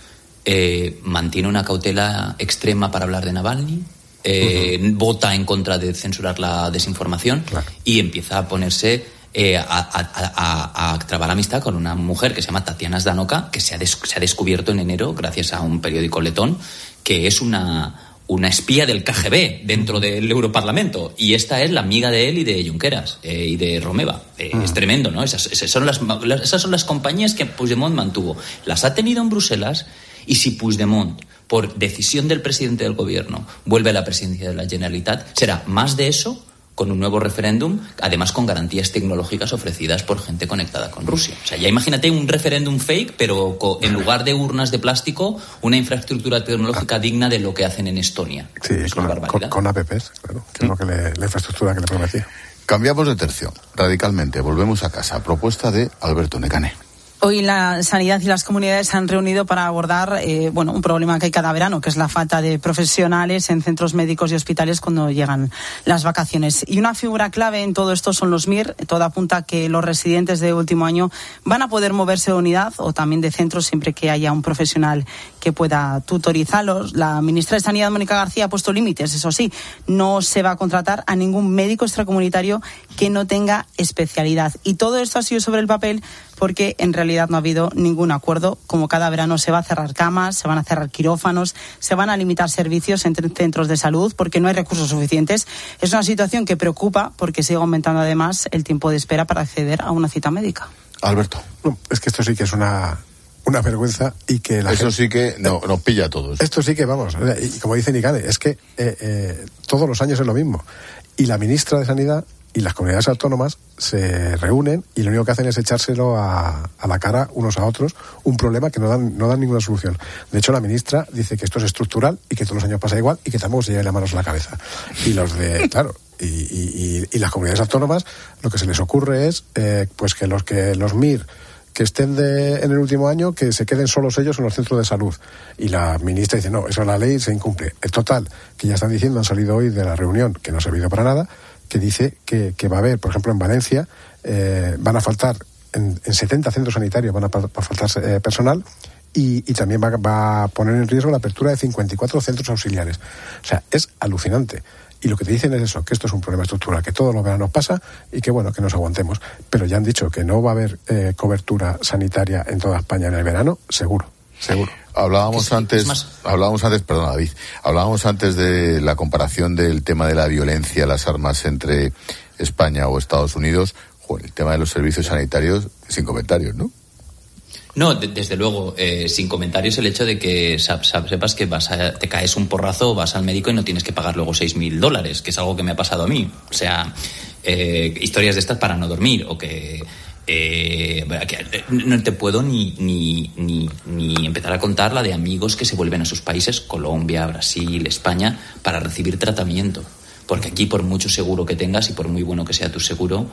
eh, mantiene una cautela extrema para hablar de Navalny, eh, uh-huh. vota en contra de censurar la desinformación, claro. y empieza a ponerse eh, a, a, a, a trabar amistad con una mujer que se llama Tatiana Zdanoka, que se ha, des, se ha descubierto en enero gracias a un periódico letón, que es una... una espía del K G B dentro del Europarlamento, y esta es la amiga de él y de Junqueras eh, y de Romeva. Eh, mm. Es tremendo, ¿no? Esas, esas, son las, esas son las compañías que Puigdemont mantuvo. Las ha tenido en Bruselas, y si Puigdemont, por decisión del presidente del gobierno, vuelve a la presidencia de la Generalitat, será más de eso, con un nuevo referéndum, además con garantías tecnológicas ofrecidas por gente conectada con Rusia. O sea, ya imagínate un referéndum fake, pero en lugar de urnas de plástico, una infraestructura tecnológica digna de lo que hacen en Estonia. Sí, es con, con, con A P Ps, claro, que es lo que le, la infraestructura que le prometía. Cambiamos de tercio, radicalmente, volvemos a casa. Propuesta de Alberto Necane. Hoy la sanidad y las comunidades se han reunido para abordar eh, bueno, un problema que hay cada verano, que es la falta de profesionales en centros médicos y hospitales cuando llegan las vacaciones. Y una figura clave en todo esto son los M I R. Todo apunta a que los residentes de último año van a poder moverse de unidad o también de centro siempre que haya un profesional que pueda tutorizarlos. La ministra de Sanidad, Mónica García, ha puesto límites, eso sí. No se va a contratar a ningún médico extracomunitario que no tenga especialidad. Y todo esto ha sido sobre el papel porque en realidad no ha habido ningún acuerdo. Como cada verano se va a cerrar camas, se van a cerrar quirófanos, se van a limitar servicios entre centros de salud porque no hay recursos suficientes. Es una situación que preocupa porque sigue aumentando además el tiempo de espera para acceder a una cita médica. Alberto. No, es que esto sí que es una, una vergüenza y que la Eso gente, sí que no, nos pilla a todos. Esto sí que, vamos, y como dice Nicane, es que eh, eh, todos los años es lo mismo. Y la ministra de Sanidad y las comunidades autónomas se reúnen y lo único que hacen es echárselo a, a la cara unos a otros, un problema que no dan, no dan ninguna solución. De hecho, la ministra dice que esto es estructural y que todos los años pasa igual y que tampoco se lleve las manos a la cabeza. Y los de, claro, y, y, y las comunidades autónomas, lo que se les ocurre es eh, pues que los que los M I R que estén de, en el último año, que se queden solos ellos en los centros de salud. Y la ministra dice, no, eso es la ley, se incumple. El total, que ya están diciendo, han salido hoy de la reunión, que no ha servido para nada, que dice que, que va a haber, por ejemplo, en Valencia, eh, van a faltar, en, en setenta centros sanitarios van a, pa, a faltar eh, personal, y, y también va, va a poner en riesgo la apertura de cincuenta y cuatro centros auxiliares. O sea, es alucinante. Y lo que te dicen es eso, que esto es un problema estructural, que todos los veranos pasa y que bueno, que nos aguantemos. Pero ya han dicho que no va a haber eh, cobertura sanitaria en toda España en el verano, seguro, seguro. Hablábamos sí, antes, más... hablábamos antes, perdón, David, hablábamos antes de la comparación del tema de la violencia, las armas entre España o Estados Unidos. Joder, el tema de los servicios sanitarios, sin comentarios, ¿no? No, de, desde luego, eh, sin comentarios el hecho de que sab, sab, sepas que vas a, te caes un porrazo, vas al médico y no tienes que pagar luego seis mil dólares, que es algo que me ha pasado a mí. O sea, eh, historias de estas para no dormir, o que, eh, que no te puedo ni, ni, ni, ni empezar a contar la de amigos que se vuelven a sus países, Colombia, Brasil, España, para recibir tratamiento. Porque aquí, por mucho seguro que tengas y por muy bueno que sea tu seguro,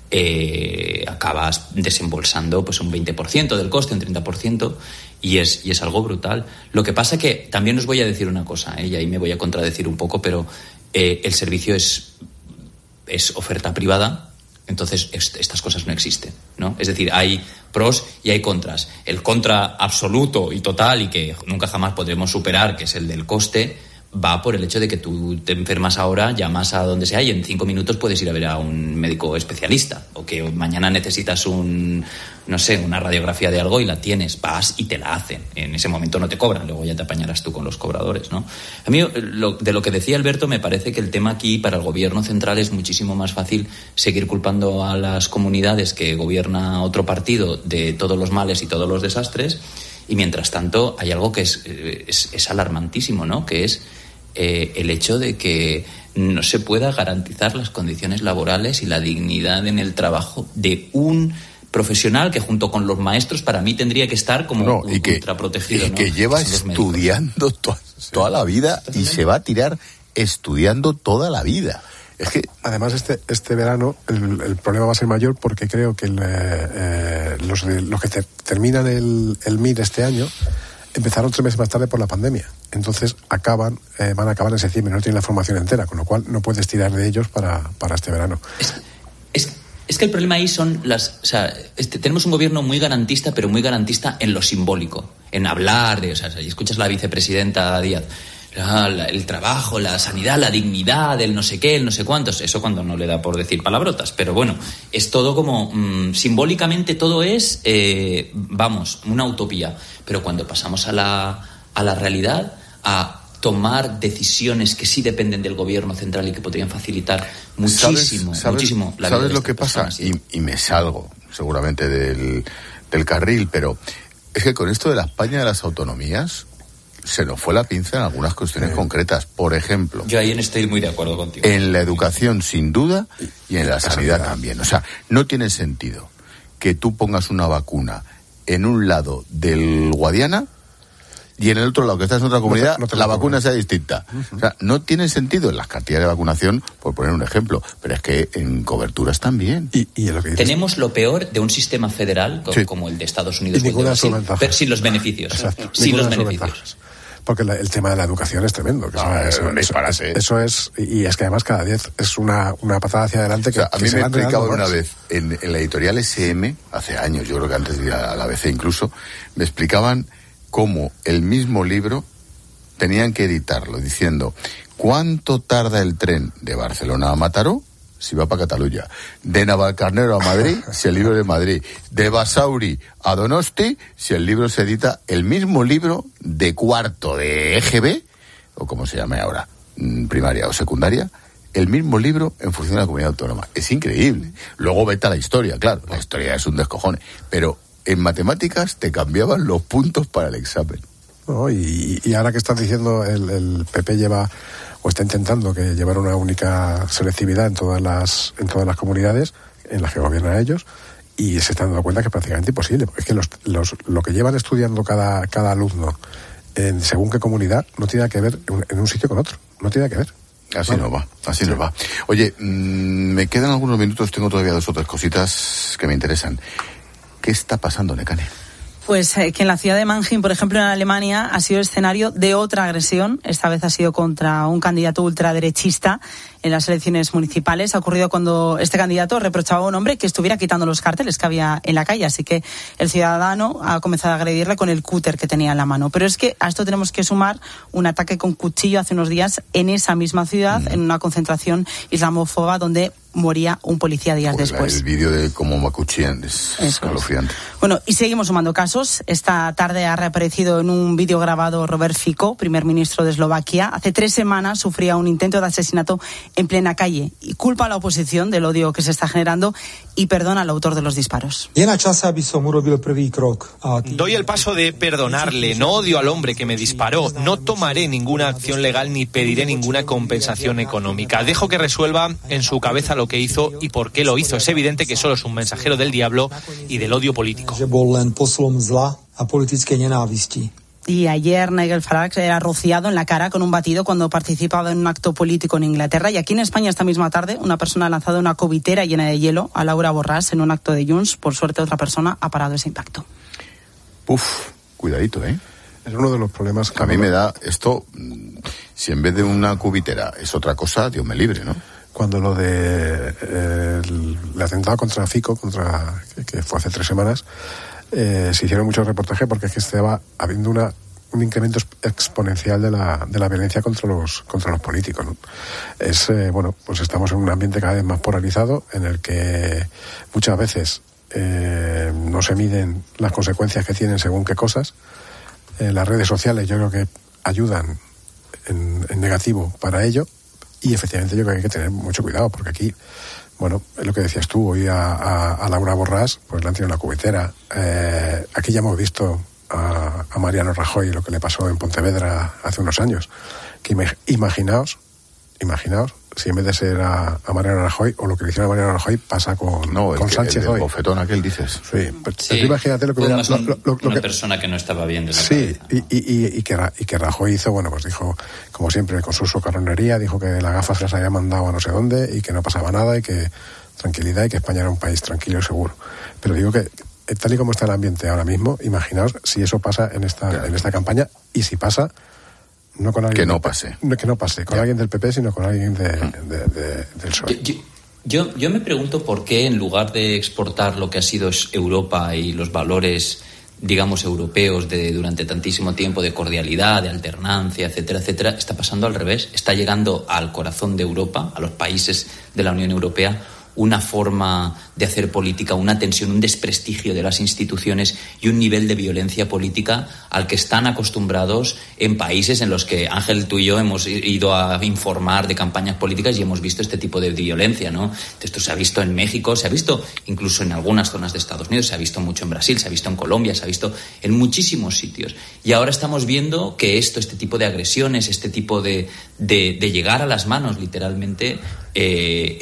eh, acabas desembolsando pues un veinte por ciento del coste, un treinta por ciento, y es, y es algo brutal. Lo que pasa que también os voy a decir una cosa, ¿eh? Y ahí me voy a contradecir un poco, pero eh, el servicio es, es oferta privada, entonces est- estas cosas no existen, ¿no? Es decir, hay pros y hay contras. El contra absoluto y total y que nunca jamás podremos superar, que es el del coste, va por el hecho de que tú te enfermas ahora, llamas a donde sea y en cinco minutos puedes ir a ver a un médico especialista, o que mañana necesitas un, no sé, una radiografía de algo y la tienes, vas y te la hacen. En ese momento no te cobran, luego ya te apañarás tú con los cobradores, ¿no? A mí, lo, de lo que decía Alberto, me parece que el tema aquí para el gobierno central es muchísimo más fácil seguir culpando a las comunidades que gobierna otro partido de todos los males y todos los desastres. Y mientras tanto hay algo que es, es, es alarmantísimo, ¿no? Que es eh, el hecho de que no se pueda garantizar las condiciones laborales y la dignidad en el trabajo de un profesional que junto con los maestros para mí tendría que estar como no, y que, ultraprotegido. Y ¿no? que lleva estudiando to- toda la vida y se va a tirar estudiando toda la vida. Es que además este este verano el, el problema va a ser mayor porque creo que el, eh, los, de, los que te, terminan el, el M I R este año empezaron tres meses más tarde por la pandemia. Entonces acaban eh, van a acabar en septiembre, no tienen la formación entera, con lo cual no puedes tirar de ellos para, para este verano. Es, es, es que el problema ahí son las... O sea, este, tenemos un gobierno muy garantista, pero muy garantista en lo simbólico, en hablar de... O sea, y escuchas a la vicepresidenta Díaz... el trabajo, la sanidad, la dignidad, el no sé qué, el no sé cuántos, eso cuando no le da por decir palabrotas, pero bueno, es todo como, mmm, simbólicamente todo es, eh, vamos, una utopía, pero cuando pasamos a la, a la realidad, a tomar decisiones que sí dependen del gobierno central y que podrían facilitar muchísimo, ¿Sabes, sabes, muchísimo la vida ¿sabes de lo que pasa? Y, y me salgo seguramente del, del carril, pero es que con esto de la España de las autonomías se nos fue la pinza en algunas cuestiones sí. concretas. Por ejemplo, yo ahí estoy muy de acuerdo contigo. En la educación, sin duda, y en la sanidad también. O sea, no tiene sentido que tú pongas una vacuna en un lado del Guadiana y en el otro lado, que estás en otra comunidad, no te, no te la vacuna sea distinta. Uh-huh. O sea, no tiene sentido en las cartillas de vacunación, por poner un ejemplo, pero es que en coberturas también. Y, y lo que dices... Tenemos lo peor de un sistema federal sí. como el de Estados Unidos, y ninguna sin, pero sin los beneficios. Exacto. Sin los beneficios. Porque la, el tema de la educación es tremendo. Que no, eso, eso, eso, eso es, y es que además cada diez es una, una patada hacia adelante que, o sea, a que mí se me van explicaba una más. vez en, en la editorial S M, hace años, yo creo que antes de ir a la A B C incluso, me explicaban cómo el mismo libro tenían que editarlo, diciendo cuánto tarda el tren de Barcelona a Mataró si va para Cataluña, de Navalcarnero a Madrid si el libro es de Madrid, de Basauri a Donosti si el libro se edita, el mismo libro de cuarto de E G B, o como se llame ahora, primaria o secundaria, el mismo libro en función de la comunidad autónoma. Es increíble. Luego vete a la historia, claro, la historia es un descojone, pero en matemáticas te cambiaban los puntos para el examen. No, y, y ahora que estás diciendo, el, el P P lleva o está intentando que llevar una única selectividad en todas las en todas las comunidades en las que gobiernan ellos, y se están dando cuenta que es prácticamente imposible, porque es que los, los, lo que llevan estudiando cada, cada alumno en según qué comunidad no tiene que ver en un sitio con otro, no tiene que ver. Así bueno, nos va, así sí. nos va. Oye, mmm, me quedan algunos minutos, tengo todavía dos o tres cositas que me interesan. ¿Qué está pasando, Nekane? Pues eh, que en la ciudad de Mannheim, por ejemplo, en Alemania, ha sido escenario de otra agresión. Esta vez ha sido contra un candidato ultraderechista en las elecciones municipales. Ha ocurrido cuando este candidato reprochaba a un hombre que estuviera quitando los carteles que había en la calle. Así que el ciudadano ha comenzado a agredirle con el cúter que tenía en la mano. Pero es que a esto tenemos que sumar un ataque con cuchillo hace unos días en esa misma ciudad, mm. en una concentración islamófoba donde moría un policía días pues después. El vídeo de cómo macuchillan es escalofriante. Bueno, y seguimos sumando casos. Esta tarde ha reaparecido en un vídeo grabado Robert Fico, primer ministro de Eslovaquia. Hace tres semanas sufría un intento de asesinato en plena calle y culpa a la oposición del odio que se está generando y perdona al autor de los disparos. Doy el paso de perdonarle, no odio al hombre que me disparó, no tomaré ninguna acción legal ni pediré ninguna compensación económica. Dejo que resuelva en su cabeza lo que hizo y por qué lo hizo. Es evidente que solo es un mensajero del diablo y del odio político. Y ayer Nigel Farage era rociado en la cara con un batido cuando participaba en un acto político en Inglaterra. Y aquí en España esta misma tarde una persona ha lanzado una cubitera llena de hielo a Laura Borràs en un acto de Junts. Por suerte otra persona ha parado ese impacto. Uf, cuidadito, ¿eh? Es uno de los problemas que a mí me da esto, si en vez de una cubitera es otra cosa, Dios me libre, ¿no? Cuando lo de eh, el, el atentado contra Fico, contra que, que fue hace tres semanas, eh, se hicieron muchos reportajes porque es que estaba habiendo una un incremento exponencial de la, de la violencia contra los, contra los políticos, ¿no? Es, eh, bueno, pues estamos en un ambiente cada vez más polarizado en el que muchas veces eh, no se miden las consecuencias que tienen según qué cosas. Eh, las redes sociales yo creo que ayudan en, en negativo para ello, y efectivamente yo creo que hay que tener mucho cuidado, porque aquí, bueno, es lo que decías tú, hoy a, a, a Laura Borràs pues le han tirado una cubetera. Eh, aquí ya hemos visto a, a Mariano Rajoy lo que le pasó en Pontevedra hace unos años. Que imaginaos, imaginaos si en vez de ser a, a Mariano Rajoy, o lo que le hicieron a Mariano Rajoy, pasa con, no, con que, Sánchez el, el hoy. bofetón aquel dices. Sí, pero sí, imagínate lo que hubiera... Un, lo, lo, lo una que, persona que no estaba bien de la Sí, cabeza. y, y, y, que, y que Rajoy hizo, bueno, pues dijo, como siempre, con su socarronería, dijo que la gafa se las había mandado a no sé dónde y que no pasaba nada y que tranquilidad y que España era un país tranquilo y seguro. Pero digo que, tal y como está el ambiente ahora mismo, imaginaos si eso pasa en esta, claro. en esta campaña, y si pasa... No con alguien que no del, pase. No, que no pase, con claro. alguien del P P, sino con alguien de, de, de, del P S O E. Yo, yo, yo me pregunto por qué, en lugar de exportar lo que ha sido Europa y los valores, digamos, europeos de durante tantísimo tiempo, de cordialidad, de alternancia, etcétera, etcétera, está pasando al revés. Está llegando al corazón de Europa, a los países de la Unión Europea, una forma de hacer política, una tensión, un desprestigio de las instituciones y un nivel de violencia política al que están acostumbrados en países en los que Ángel, tú y yo hemos ido a informar de campañas políticas y hemos visto este tipo de violencia, ¿no? Esto se ha visto en México, se ha visto incluso en algunas zonas de Estados Unidos, se ha visto mucho en Brasil, se ha visto en Colombia, se ha visto en muchísimos sitios. Y ahora estamos viendo que esto, este tipo de agresiones, este tipo de, de, de llegar a las manos, literalmente, eh,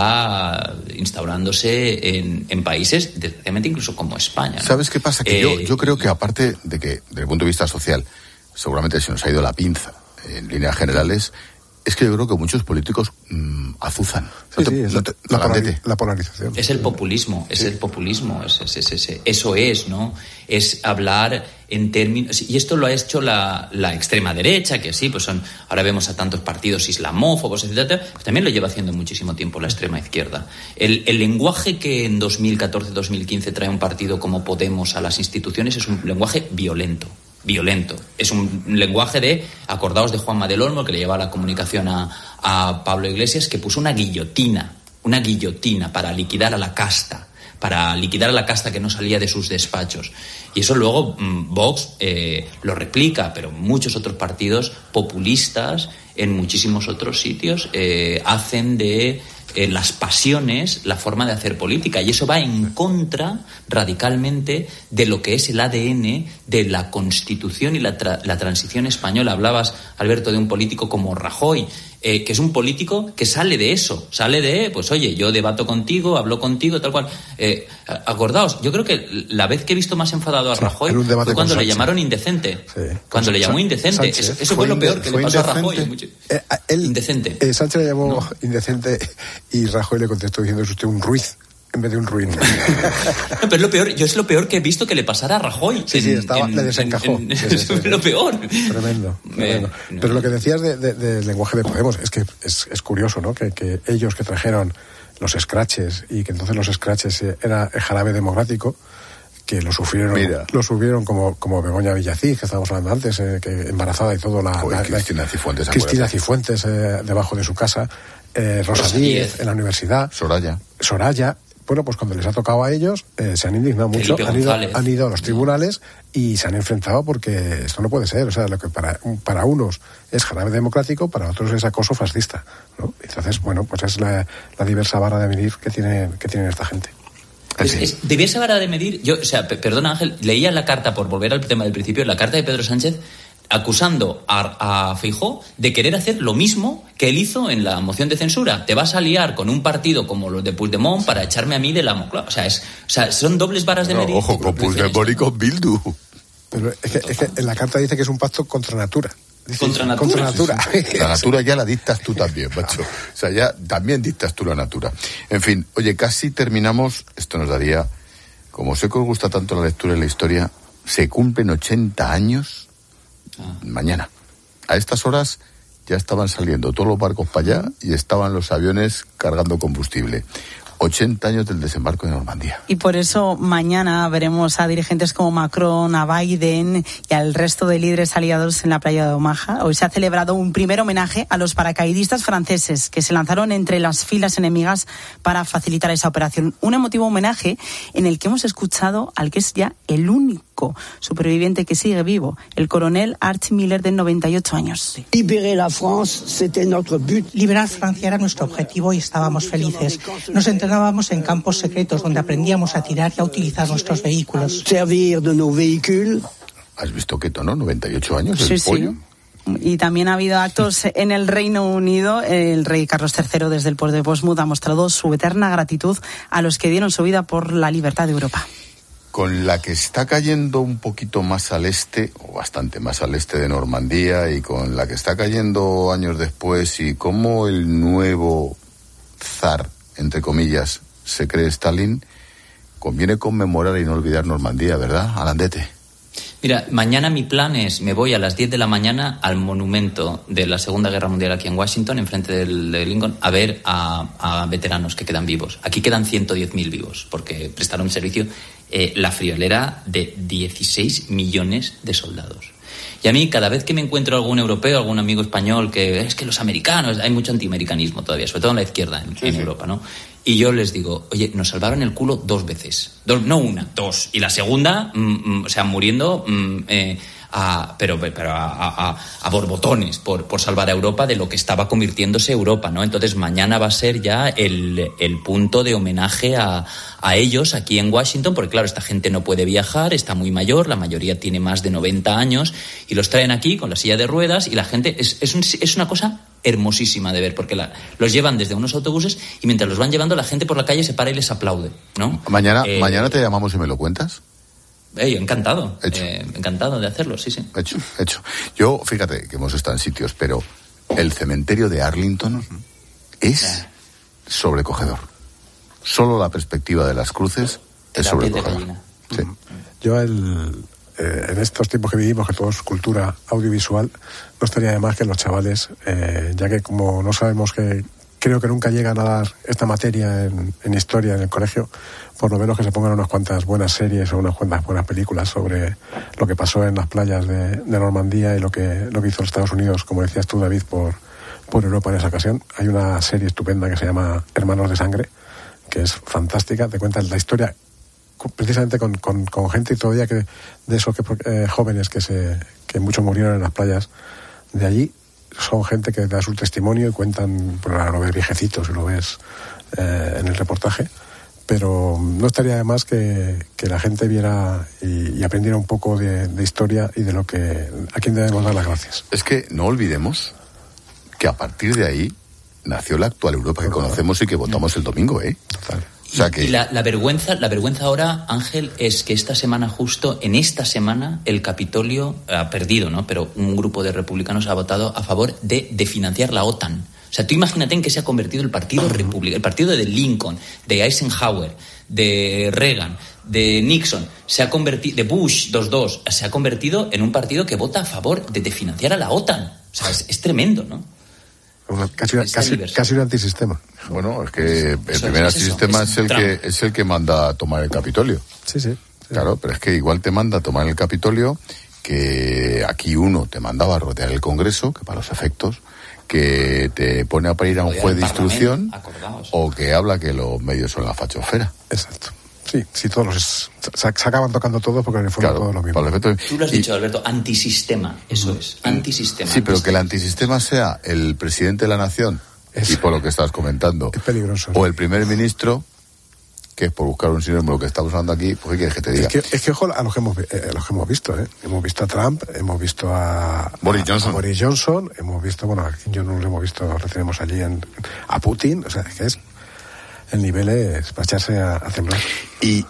está instaurándose en, en países, desgraciadamente, incluso como España, ¿no? ¿Sabes qué pasa? Que eh, yo, yo creo que, aparte de que, desde el punto de vista social, seguramente se nos ha ido la pinza en líneas generales, es que yo creo que muchos políticos mmm, azuzan. Sí, no te, sí, es no te, la, la, polariz- la polarización. Es el populismo, es sí. el populismo, es, es, es, es, eso es, ¿no? Es hablar en términos... Y esto lo ha hecho la, la extrema derecha, que sí, pues son... Ahora vemos a tantos partidos islamófobos, etcétera, pero también lo lleva haciendo muchísimo tiempo la extrema izquierda. El, el lenguaje que en dos mil catorce dos mil quince trae un partido como Podemos a las instituciones es un lenguaje violento. Violento. Es un lenguaje de, acordaos de Juanma del Olmo, que le llevaba la comunicación a, a Pablo Iglesias, que puso una guillotina, una guillotina para liquidar a la casta, para liquidar a la casta que no salía de sus despachos. Y eso luego mmm, Vox eh, lo replica, pero muchos otros partidos populistas en muchísimos otros sitios eh, hacen de eh, las pasiones la forma de hacer política, y eso va en contra radicalmente de lo que es el A D N de la Constitución y la, tra- la transición española. Hablabas, Alberto, de un político como Rajoy, eh, que es un político que sale de eso, sale de, pues oye, yo debato contigo, hablo contigo, tal cual. Eh, acordaos, yo creo que la vez que he visto más enfadado a Rajoy sí, fue cuando le llamaron indecente. Sí. Cuando le llamó indecente. Sánchez, eso, eso fue, fue lo peor que le pasó indecente. a Rajoy. Mucho... Eh, él, indecente. Eh, Sánchez le llamó no. indecente y Rajoy le contestó diciendo: es usted un ruiz en vez de un ruin. No, pero es lo peor, yo es lo peor que he visto que le pasara a Rajoy. Sí, en, sí, estaba, en, le desencajó. En, en, sí, sí, sí, es lo peor. Tremendo. tremendo. Eh, pero no. Lo que decías del de, de, de lenguaje de Podemos es que es, es curioso, ¿no? Que, que ellos que trajeron los scratches, y que entonces los scratches era el jarabe democrático, que lo sufrieron, Mira. lo sufrieron como, como Begoña Villacís, que estábamos hablando antes, eh, que embarazada y todo, la, Joder, la Cristina Cifuentes, Cristina Cifuentes eh, debajo de su casa, eh, Rosa, Rosa Díez en la universidad, Soraya. Soraya. Bueno, pues cuando les ha tocado a ellos, eh, se han indignado mucho, han ido, han ido a los tribunales y se han enfrentado, porque esto no puede ser. O sea, lo que para, para unos es jarabe democrático, para otros es acoso fascista, ¿no? Entonces, bueno, pues es la, la diversa vara de medir que tiene, que tienen esta gente. Es, es, debiese vara de medir, yo, o sea, p- perdona Ángel, leía la carta, por volver al tema del principio, la carta de Pedro Sánchez, acusando a, a Feijóo de querer hacer lo mismo que él hizo en la moción de censura. Te vas a liar con un partido como los de Puigdemont para echarme a mí de la Moncloa. O sea, es, o sea, son dobles varas de no, medir. Ojo, con Puigdemont y con Bildu. Pero es que, es que en la carta dice que es un pacto contra natura. Dice, contra natura. Contra natura. Sí, sí. La natura ya la dictas tú también, macho. O sea, ya también dictas tú la natura. En fin, oye, casi terminamos. Esto nos daría, como sé que os gusta tanto la lectura y la historia, se cumplen ochenta años ah. mañana. A estas horas ya estaban saliendo todos los barcos para allá y estaban los aviones cargando combustible. ochenta años del desembarco de Normandía. Y por eso mañana veremos a dirigentes como Macron, a Biden y al resto de líderes aliados en la playa de Omaha. Hoy se ha celebrado un primer homenaje a los paracaidistas franceses que se lanzaron entre las filas enemigas para facilitar esa operación. Un emotivo homenaje en el que hemos escuchado al que es ya el único superviviente que sigue vivo, el coronel Archie Miller, de noventa y ocho años. Liberar Francia era nuestro objetivo y estábamos felices. Nos entrenábamos en campos secretos donde aprendíamos a tirar y a utilizar nuestros vehículos. ¿Has visto qué tono? noventa y ocho años, sí, el pollo. Sí. Y también ha habido actos en el Reino Unido. El rey Carlos tercero, desde el puerto de Portsmouth, ha mostrado su eterna gratitud a los que dieron su vida por la libertad de Europa. Con la que está cayendo un poquito más al este, o bastante más al este de Normandía, y con la que está cayendo años después, y cómo el nuevo zar, entre comillas, se cree Stalin, conviene conmemorar y no olvidar Normandía, ¿verdad, Alandete? Mira, mañana mi plan es, me voy a las diez de la mañana al monumento de la Segunda Guerra Mundial aquí en Washington, enfrente del, de Lincoln, a ver a, a veteranos que quedan vivos. Aquí quedan ciento diez mil vivos, porque prestaron servicio eh, la friolera de dieciséis millones de soldados. Y a mí, cada vez que me encuentro algún europeo, algún amigo español, que es que los americanos, hay mucho antiamericanismo todavía, sobre todo en la izquierda en, sí, en sí. Europa, ¿no? Y yo les digo, oye, nos salvaron el culo dos veces. Dos, no una, dos. Y la segunda, mm, mm, o sea, muriendo, mm, eh, a, pero, pero a, a, a borbotones por, por salvar a Europa de lo que estaba convirtiéndose Europa, ¿no? Entonces mañana va a ser ya el, el punto de homenaje a, a ellos aquí en Washington, porque claro, esta gente no puede viajar, está muy mayor, la mayoría tiene más de noventa años, y los traen aquí con la silla de ruedas, y la gente, es, es, un, es una cosa hermosísima de ver, porque la, los llevan desde unos autobuses y mientras los van llevando la gente por la calle se para y les aplaude, ¿no? Mañana, eh, mañana te llamamos y me lo cuentas. Eh, yo encantado, eh, encantado de hacerlo, sí, sí. Hecho, hecho. Yo, fíjate que hemos estado en sitios, pero el cementerio de Arlington es sobrecogedor. Solo la perspectiva de las cruces es sobrecogedor. Sí. Yo el... Eh, en estos tiempos que vivimos, que todo es cultura audiovisual, no estaría de más que los chavales, eh, ya que como no sabemos que, creo que nunca llegan a dar esta materia en, en historia en el colegio, por lo menos que se pongan unas cuantas buenas series o unas cuantas buenas películas sobre lo que pasó en las playas de, de Normandía y lo que, lo que hizo los Estados Unidos, como decías tú, David, por, por Europa en esa ocasión. Hay una serie estupenda que se llama Hermanos de Sangre, que es fantástica, te cuenta la historia precisamente con, con, con gente todavía que de esos que, eh, jóvenes que se que muchos murieron en las playas de allí, son gente que da su testimonio y cuentan, pues ahora lo ves viejecitos y lo ves eh, en el reportaje, pero no estaría de más que, que la gente viera y, y aprendiera un poco de, de historia y de lo que a quién debemos dar las gracias. Es que no olvidemos que a partir de ahí nació la actual Europa que conocemos y que votamos el domingo, ¿eh? Total. O sea que... Y la, la vergüenza, la vergüenza ahora, Ángel, es que esta semana, justo en esta semana, el Capitolio ha perdido, ¿no? Pero un grupo de republicanos ha votado a favor de, de financiar la OTAN. O sea, tú imagínate en qué se ha convertido el Partido Republicano, el partido de Lincoln, de Eisenhower, de Reagan, de Nixon, se ha convertido, de Bush, dos dos, se ha convertido en un partido que vota a favor de, de financiar a la OTAN. O sea, es, es tremendo, ¿no? Casi, casi, casi un antisistema. Bueno, es que el eso, primer es antisistema es, es el que es el que manda a tomar el Capitolio. Sí, sí, sí. Claro, pero es que igual te manda a tomar el Capitolio que aquí uno te mandaba a rodear el Congreso, que para los efectos, que te pone a parir a un juez de instrucción, o que habla que los medios son la fachosfera. Exacto. Sí, sí, todos los, se, se acaban tocando todos porque en el fondo claro, todo lo mismo. Efecto, Tú lo has y, dicho, Alberto, antisistema, eso es, antisistema. Sí, pero que el antisistema sea el presidente de la nación, es, y por lo que estás comentando, es peligroso. O el primer ministro, que es por buscar un sinónimo lo que estamos hablando aquí, pues ¿qué quieres que te diga? Es que, es que ojo a los que hemos, eh, los que hemos visto, ¿eh? Hemos visto a Trump, hemos visto a Boris Johnson, a Boris Johnson, hemos visto, bueno, aquí yo no lo hemos visto, lo tenemos allí en, a Putin, o sea, es que es, el nivel es para echarse a, a temblar. Y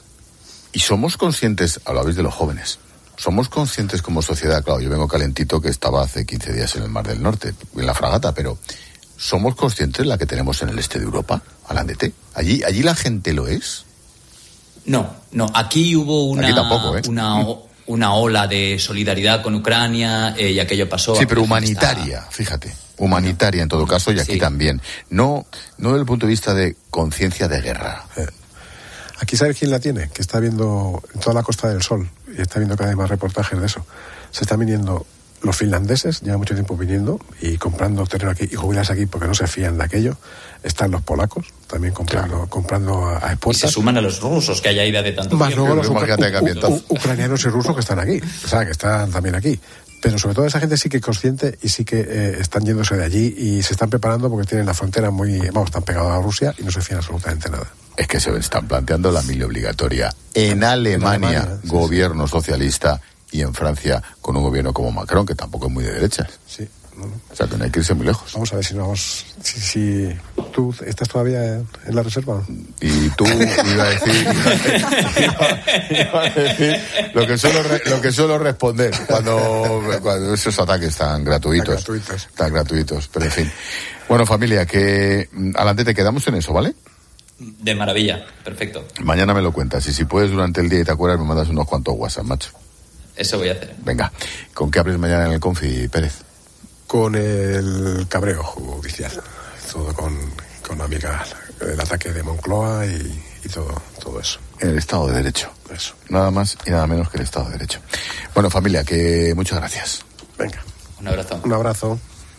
Y somos conscientes, hablabais de los jóvenes, somos conscientes como sociedad, claro, yo vengo calentito que estaba hace quince días en el Mar del Norte, en la fragata, pero ¿somos conscientes de la que tenemos en el este de Europa, Alandete? ¿Allí, allí la gente lo es? No, no, aquí hubo una... Aquí tampoco, ¿eh? Una, una ola de solidaridad con Ucrania eh, y aquello pasó. Sí, pero humanitaria, está... fíjate, humanitaria en todo caso y aquí sí. también. No, no desde el punto de vista de conciencia de guerra. Eh. Aquí sabes quién la tiene, que está viendo en toda la Costa del Sol y está viendo cada vez más reportajes de eso. Se están viniendo los finlandeses, llevan mucho tiempo viniendo y comprando terreno aquí y jubilarse aquí porque no se fían de aquello. Están los polacos también comprando, claro. comprando a, a expuertas. Y se suman a los rusos que hay ahí de tanto más tiempo. Luego los ucra- u- u- ucranianos y rusos que están aquí, o sea, que están también aquí. Pero sobre todo esa gente sí que es consciente y sí que eh, están yéndose de allí y se están preparando porque tienen la frontera muy, vamos, están pegados a Rusia y no se fían absolutamente nada. Es que se están planteando la mili obligatoria. En Alemania, en Alemania gobierno sí, sí. socialista, y en Francia con un gobierno como Macron, que tampoco es muy de derechas. Sí. No, no. O sea, que no hay que irse muy lejos. Vamos a ver si no vamos... Si, si tú estás todavía en, en la reserva. Y tú iba a decir... Iba, iba a decir lo que suelo, lo que suelo responder cuando, cuando esos ataques tan gratuitos. Tan gratuitos. Tan gratuitos, pero en fin. Bueno, familia, que adelante te quedamos en eso, ¿vale? De maravilla, perfecto. Mañana me lo cuentas y si puedes durante el día y te acuerdas me mandas unos cuantos WhatsApp, macho. Eso voy a hacer. Venga, ¿con qué abres mañana en el Confi, Pérez? Con el cabreo judicial, todo con, con amigas, el ataque de Moncloa y, y todo, todo eso. El Estado de Derecho. Eso. Nada más y nada menos que el Estado de Derecho. Bueno, familia, que muchas gracias. Venga. Un abrazo. Un abrazo.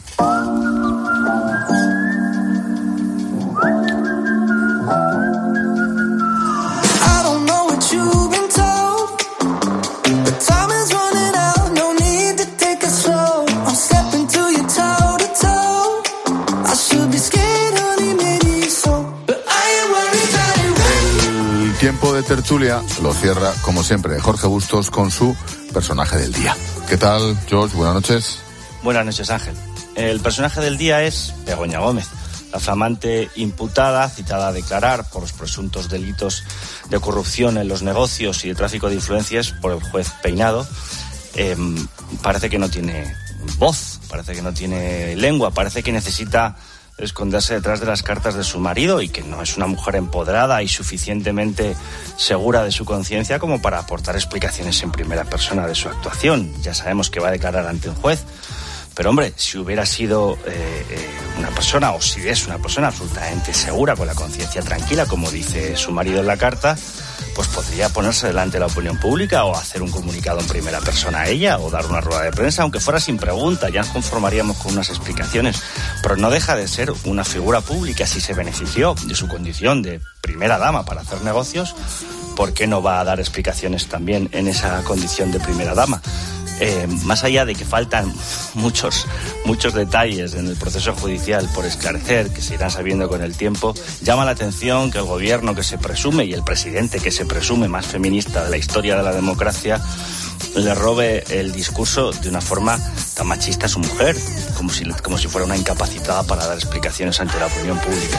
Tiempo de tertulia lo cierra, como siempre, Jorge Bustos con su personaje del día. ¿Qué tal, George? Buenas noches. Buenas noches, Ángel. El personaje del día es Begoña Gómez, la flamante imputada citada a declarar por los presuntos delitos de corrupción en los negocios y de tráfico de influencias por el juez Peinado. Eh, parece que no tiene voz, parece que no tiene lengua, parece que necesita esconderse detrás de las cartas de su marido y que no es una mujer empoderada y suficientemente segura de su conciencia como para aportar explicaciones en primera persona de su actuación. Ya sabemos que va a declarar ante un juez, pero hombre, si hubiera sido eh, eh, una persona, o si es una persona absolutamente segura, con la conciencia tranquila, como dice su marido en la carta, pues podría ponerse delante de la opinión pública o hacer un comunicado en primera persona a ella o dar una rueda de prensa, aunque fuera sin pregunta, ya nos conformaríamos con unas explicaciones. Pero no deja de ser una figura pública. Si se benefició de su condición de primera dama para hacer negocios, ¿por qué no va a dar explicaciones también en esa condición de primera dama? Eh, más allá de que faltan muchos, muchos detalles en el proceso judicial por esclarecer, que se irán sabiendo con el tiempo, llama la atención que el gobierno que se presume y el presidente que se presume más feminista de la historia de la democracia le robe el discurso de una forma tan machista a su mujer, como si, como si fuera una incapacitada para dar explicaciones ante la opinión pública.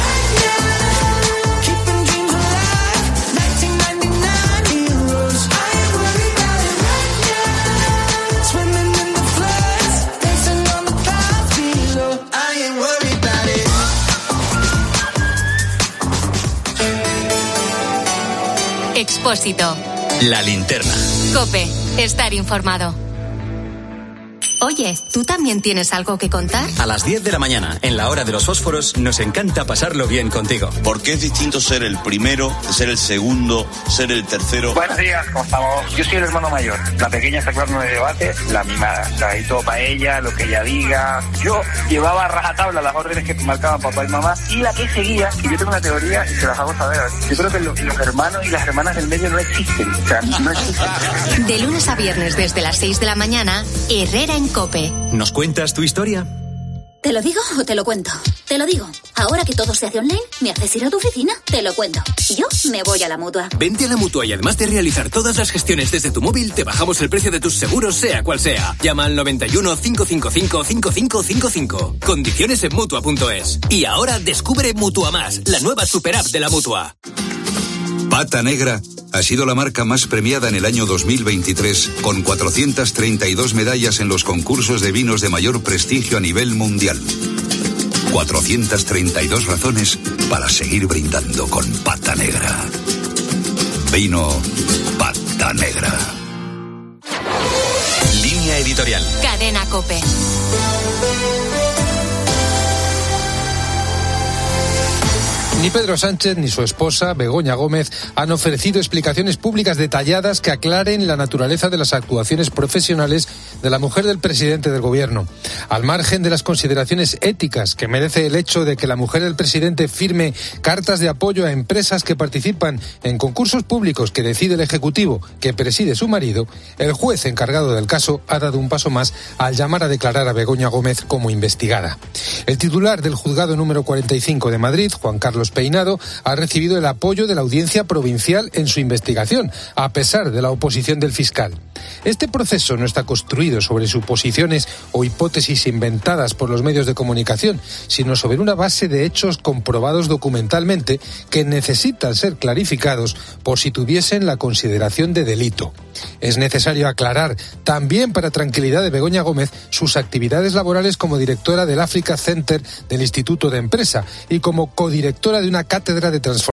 Expósito. La linterna. COPE. Estar informado. Oye, ¿tú también tienes algo que contar? A las diez de la mañana, en la hora de los fósforos, nos encanta pasarlo bien contigo. Porque es distinto ser el primero, ser el segundo, ser el tercero. Buenos días, ¿cómo estamos? Yo soy el hermano mayor. La pequeña está claro en el debate, la mimada. O sea, ahí todo para ella, lo que ella diga. Yo llevaba a rajatabla las órdenes que marcaban papá y mamá y la que seguía, y yo tengo una teoría y se las hago saber. Yo creo que los, los hermanos y las hermanas del medio no existen. O sea, no existen. De lunes a viernes desde las seis de la mañana, Herrera en COPE. ¿Nos cuentas tu historia? ¿Te lo digo o te lo cuento? Te lo digo. Ahora que todo se hace online, ¿me haces ir a tu oficina? Te lo cuento. Yo me voy a la Mutua. Vente a la Mutua y además de realizar todas las gestiones desde tu móvil, te bajamos el precio de tus seguros, sea cual sea. Llama al noventa y uno, cinco cinco cinco, cinco cinco cinco cinco. Condiciones en Mutua punto es. Y ahora descubre Mutua Más, la nueva super app de la Mutua. Pata Negra ha sido la marca más premiada en el año dos mil veintitrés, con cuatrocientas treinta y dos medallas en los concursos de vinos de mayor prestigio a nivel mundial. cuatrocientas treinta y dos razones para seguir brindando con Pata Negra. Vino Pata Negra. Línea editorial. Cadena COPE. Ni Pedro Sánchez ni su esposa, Begoña Gómez, han ofrecido explicaciones públicas detalladas que aclaren la naturaleza de las actuaciones profesionales de la mujer del presidente del gobierno. Al margen de las consideraciones éticas que merece el hecho de que la mujer del presidente firme cartas de apoyo a empresas que participan en concursos públicos que decide el Ejecutivo, que preside su marido, el juez encargado del caso ha dado un paso más al llamar a declarar a Begoña Gómez como investigada. El titular del juzgado número cuarenta y cinco de Madrid, Juan Carlos Peinado, ha recibido el apoyo de la Audiencia Provincial en su investigación, a pesar de la oposición del fiscal. Este proceso no está construido sobre suposiciones o hipótesis inventadas por los medios de comunicación, sino sobre una base de hechos comprobados documentalmente que necesitan ser clarificados por si tuviesen la consideración de delito. Es necesario aclarar, también para tranquilidad de Begoña Gómez, sus actividades laborales como directora del Africa Center del Instituto de Empresa y como codirectora de una cátedra de transformación